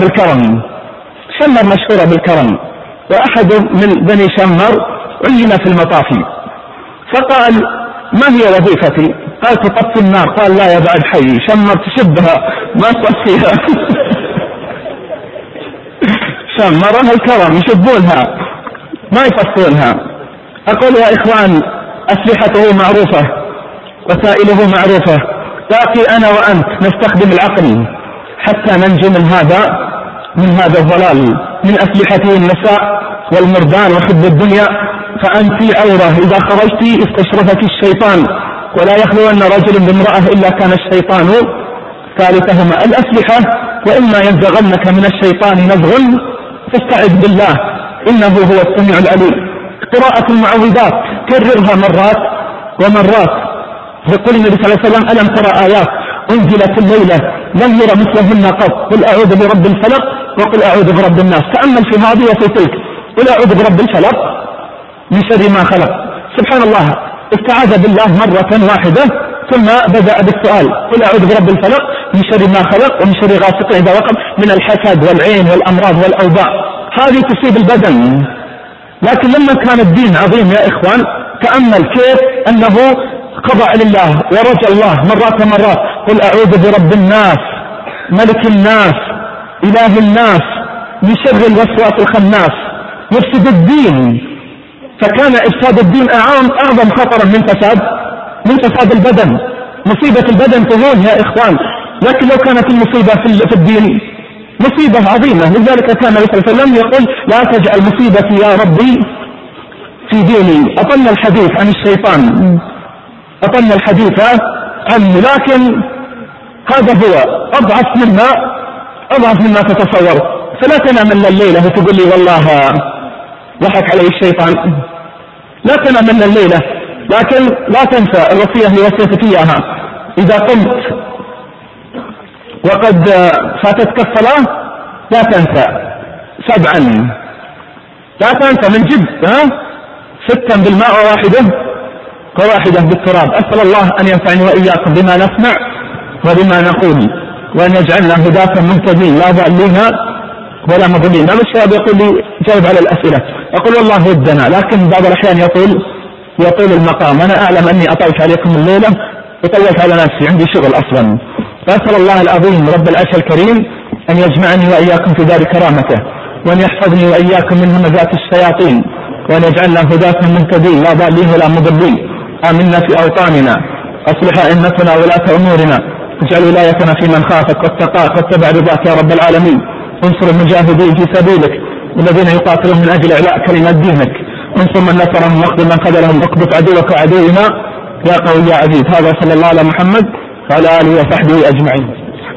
مشهورة بالكرم، وأحد من بني شمر عين في المطافي فقال ما هي وظيفتي؟ قال تطفي النار. قال لا يا بعد حي، شمر تشبها ما تطفيها. شمرها الكرم يشبونها ما يطفونها. أقول يا إخوان أسلحته معروفة، وسائله معروفة، باقي أنا وأنت نستخدم العقل حتى ننجو من هذا الضلال. من أسلحته النساء والمردان وحب الدنيا، فأنت عورة إذا خرجت استشرفك الشيطان، ولا يخلون رجل بامرأة إلا كان الشيطان ثالثهما. الأسلحة وإما ينزغنك من الشيطان نزغ فاستعذ بالله إنه هو السميع العليم. قراءة المعوذات كررها مرات ومرات. يقول النبي صلى الله عليه وسلم ألم ترى آيات أنزلت الليلة لم يرى مثلهن قط. قل أعوذ برب الفلق وقل أعوذ برب الناس. تأمل في هذه وفي تلك. قل أعوذ برب الفلق من شر ما خلق. سبحان الله، استعاذ بالله مرة واحدة ثم بدأ بالسؤال قل أعوذ برب الفلق من شر ما خلق ومن شر غاسق إذا وقب، من الحسد والعين والأمراض والأوباء. هذه تصيب البدن. لكن لما كان الدين عظيم يا إخوان، تأمل كيف أنه خضع لله ورجى الله مرات ومرات. قل أعوذ برب الناس ملك الناس إله الناس من شر الوسواس الخناس يفسد الدين. فكان إفساد الدين أعظم خطرا من فساد البدن. مصيبة البدن تهون يا إخوان، لكن لو كانت المصيبة في الدين مصيبة عظيمة. لذلك كان النبي صلى الله عليه وسلم يقول لا تجعل مصيبتي يا ربي في ديني. أطلنا الحديث عن الشيطان، أطلنا الحديث عنه، لكن هذا هو أضعف مما تتصور. فلا تنام إلا الليلة وتقول لي والله ضحك علي الشيطان. لا تنام إلا الليلة، لكن لا تنسى الوصية اللي وصيتك إياها. إذا قمت وقد فاتتك الصلاة لا تنسى 7، لا تنسى من جد 6 بالماء وواحدة بالتراب. أسأل الله أن ينفعني وإياكم بما نسمع وبما نقول، وأن يجعلنا هداة مهتدين لا ضالين ولا مضلين. هذا الشباب يقول لي جاوب على الأسئلة، أقول والله ودنا، لكن بعض الأحيان يطول المقام. أنا أعلم أني أطلت عليكم الليلة وطولت على نفسي، عندي شغل أصلا. فأسأل الله العظيم رب العرش الكريم أن يجمعني وإياكم في دار كرامته، وأن يحفظني وإياكم من همزات الشياطين، وأن يجعلنا هداة مهتدين لا ضالين ولا مضلين. آمنا في أوطاننا، أصلح أئمتنا ولاة أمورنا، اجعل ولايتنا في من خافك واتقاك واتبع رضاك يا رب العالمين. انصر المجاهدين في سبيلك والذين يقاتلون من أجل إعلاء كلمة دينك. انصر من نصرهم واخذل من خذلهم، اقبض عدوك عدونا يا قوي يا عزيز. هذا صلى الله على محمد وعلى آله وصحبه أجمعين.